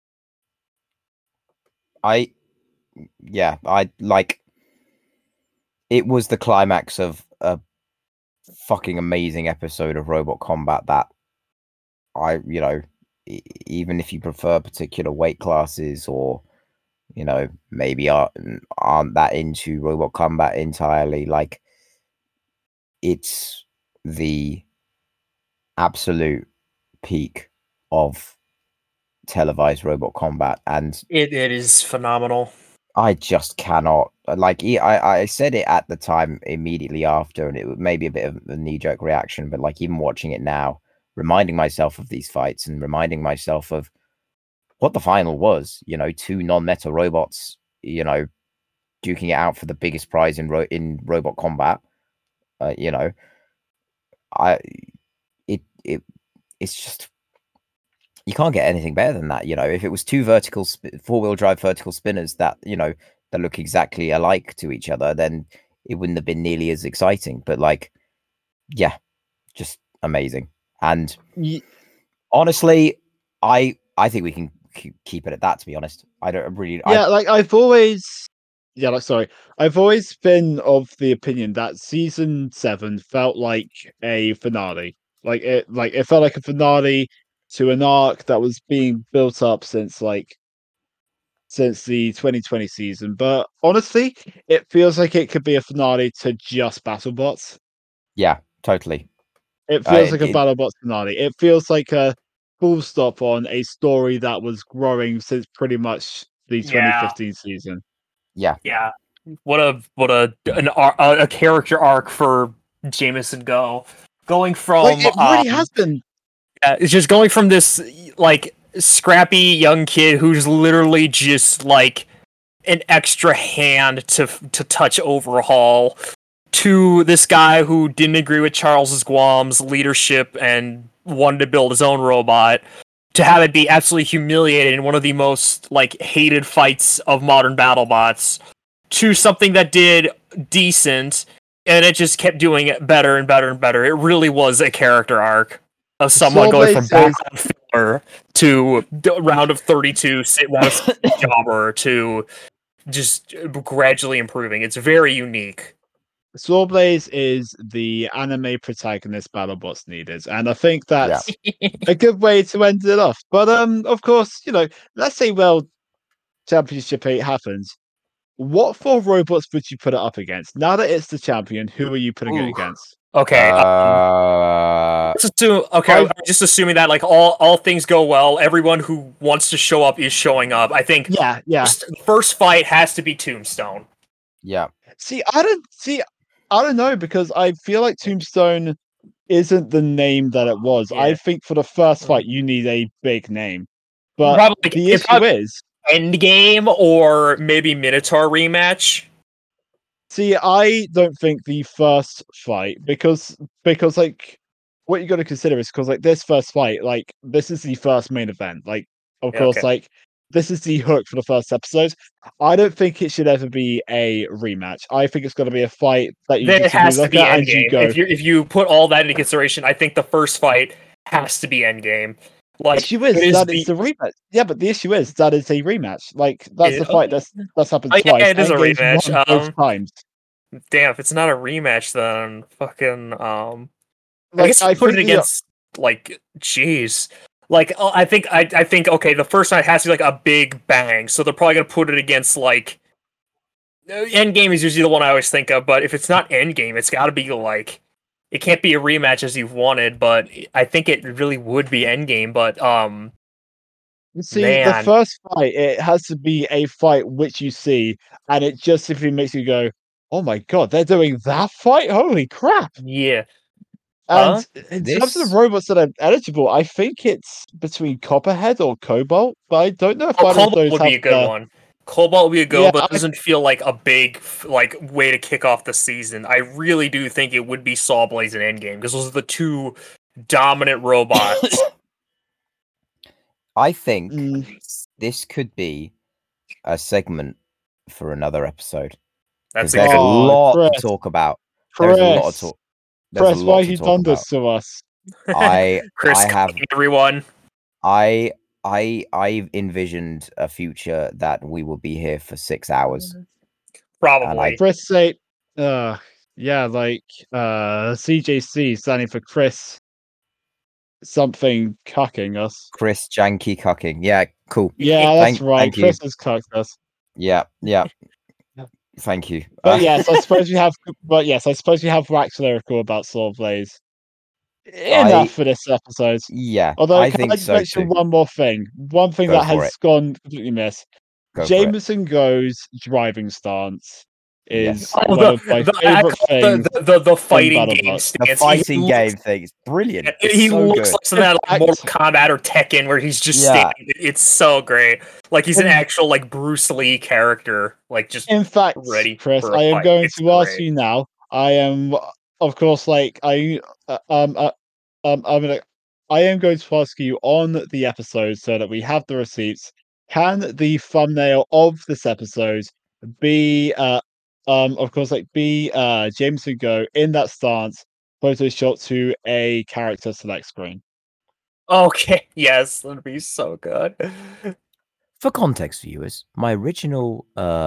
I like it was the climax of a fucking amazing episode of Robot Combat that even if you prefer particular weight classes or maybe aren't that into Robot Combat entirely, like it's the absolute peak of televised Robot Combat, and it is phenomenal. I just cannot, like, I said it at the time immediately after, and it may be a bit of a knee-jerk reaction, but like even watching it now, reminding myself of these fights and reminding myself of what the final was, two non-meta robots, duking it out for the biggest prize in Robot Combat. It's just, you can't get anything better than that. If it was two four-wheel drive vertical spinners that that look exactly alike to each other, then it wouldn't have been nearly as exciting. But just amazing. And honestly, I think we can keep it at that. To be honest, I've always been of the opinion that season 7 felt like a finale. It felt like a finale to an arc that was being built up since the 2020 season. But honestly, it feels like it could be a finale to just BattleBots. Yeah, totally. It feels like a BattleBots finale. It feels like a full stop on a story that was growing since pretty much the 2015 season. Yeah. What a character arc for Jameson Go. Going from it really has been. It's just going from this like scrappy young kid who's literally just like an extra hand to touch Overhaul, to this guy who didn't agree with Charles Guam's leadership and wanted to build his own robot, to have it be absolutely humiliated in one of the most like hated fights of modern BattleBots, to something that did decent and it just kept doing it better and better and better. It really was a character arc of someone going from background filler to round of 32, jobber to just gradually improving. It's very unique. Sword Blaze is the anime protagonist BattleBots needed, and I think that's a good way to end it off. But of course, let's say Championship 8 happens. What 4 robots would you put it up against? Now that it's the champion, who are you putting it against? Okay. I'm just assuming that like all things go well, everyone who wants to show up is showing up. I think the first fight has to be Tombstone. Yeah. I don't know, because I feel like Tombstone isn't the name that it was. Yeah. I think for the first fight you need a big name. But the issue is Endgame or maybe Minotaur rematch. See, I don't think the first fight, because like what you got to consider is because like this first fight, like this is the first main event. Like of course, like this is the hook for the first episode. I don't think it should ever be a rematch. I think it's going to be a fight that you then it has to look be at and you Endgame. go. If you put all that into consideration, I think the first fight has to be Endgame. Like, the issue is that it's a rematch. Yeah, but the issue is that it's a rematch. Like, that's the fight that's happened twice. Yeah, it is a Endgame's rematch. won both times. Damn, if it's not a rematch, then fucking I Like, guess you put it against like, jeez. Like, I think okay, the first night has to be like a big bang, so they're probably gonna put it against like Endgame is usually the one I always think of, but if it's not Endgame, it's got to be like, it can't be a rematch as you've wanted, but I think it really would be Endgame. But see, man. the first fight, it has to be a fight which you see, and it just simply makes you go, "Oh my god, they're doing that fight! Holy crap!" Yeah. And in terms of the robots that are eligible, I think it's between Copperhead or Cobalt, but I don't know if either Cobalt of those would be a good one. Cobalt would be a go, but it doesn't feel like a big like way to kick off the season. I really do think it would be Sawblaze and Endgame because those are the two dominant robots. I think this could be a segment for another episode. That's there's a lot to talk about. There's a lot to talk. Chris, why have you done this to us? Chris, I have everyone. I envisioned a future that we will be here for 6 hours. Probably. Chris say, yeah, like CJC standing for Chris something cucking us. Chris Janky cucking. Yeah, cool. Yeah, that's right. Chris has cucked us. Yeah. Thank you. But yes, I suppose we have. But yes, I suppose we have wax lyrical about Sawblaze. Enough for this episode. Yeah, although I can think I so mention too. one more thing? One thing that has gone completely missed. Jameson Go's driving stance is one of my favorite things. The fighting game stance. The fighting game thing is brilliant. He looks like something out of Mortal Kombat or Tekken, where he's just standing. It's so great. Like he's an actual like Bruce Lee character. Like just in fact, ready. Chris, I am going to ask you now. I am, of course, like I am going to ask you on the episode so that we have the receipts. Can the thumbnail of this episode be of course like be Jameson Go in that stance, Photoshop to a character select screen? Okay, yes, that'd be so good. For context, viewers, my original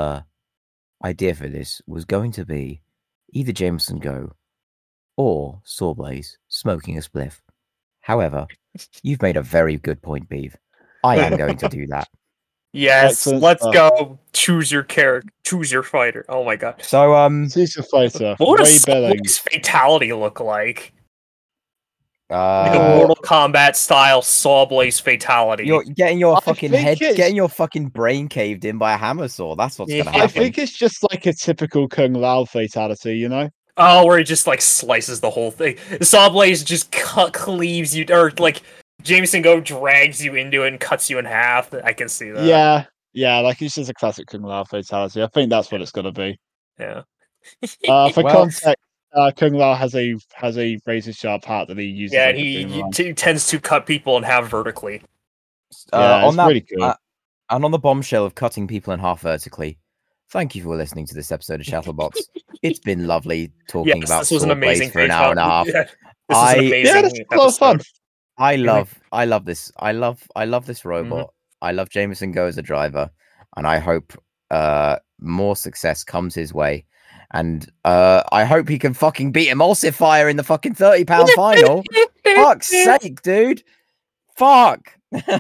idea for this was going to be either Jameson Go or Sawblaze smoking a spliff. However, you've made a very good point, Beeve. I am going to do that. Yes, excellent let's go. Choose your character. Choose your fighter. Oh my god. So choose your fighter. What does Sawblaze fatality look like? Like a Mortal Kombat style Sawblaze fatality. You're getting your fucking getting your fucking brain caved in by a hammer saw. That's what's gonna happen. I think it's just like a typical Kung Lao fatality, you know? Oh, where he just like slices the whole thing. Sawblaze just cleaves you, or like Jameson Go drags you into it and cuts you in half. I can see that. Yeah, like it's just a classic Kung Lao fatality. I think that's what it's gonna be. Yeah. For context, Kung Lao has a razor sharp hat that he uses. Yeah, and he tends to cut people in half vertically. On that, really cool. And on the bombshell of cutting people in half vertically, thank you for listening to this episode of Chatterbox. It's been lovely talking about Sawblaze for an hour and a half. Yeah, this was an amazing that's a lot of fun. I love this. I love this robot. Mm-hmm. I love Jameson Go as a driver, and I hope more success comes his way. And I hope he can fucking beat Emulsifier in the fucking £30 final. Fuck's sake, dude. Fuck.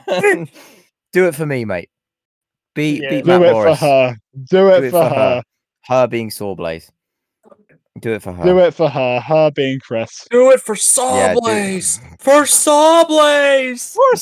Do it for me, mate. Beat Matt Morris. For her. Do it for her. Her being Sawblaze. Do it for her. Do it for her. Her being Chris. Do it for Sawblaze. For Sawblaze. For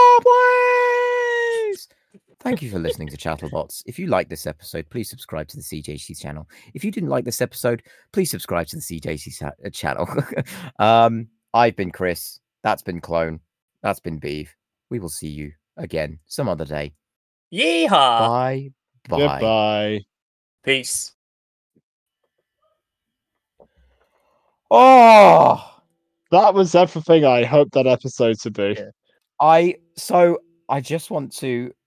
Sawblaze. Thank you for listening to Chatterbots. If you like this episode, please subscribe to the CJC channel. If you didn't like this episode, please subscribe to the CJC channel. I've been Chris. That's been Clone. That's been Beeve. We will see you again some other day. Yeehaw. Bye. Goodbye. Peace. Oh, that was everything I hoped that episode to be. I just want to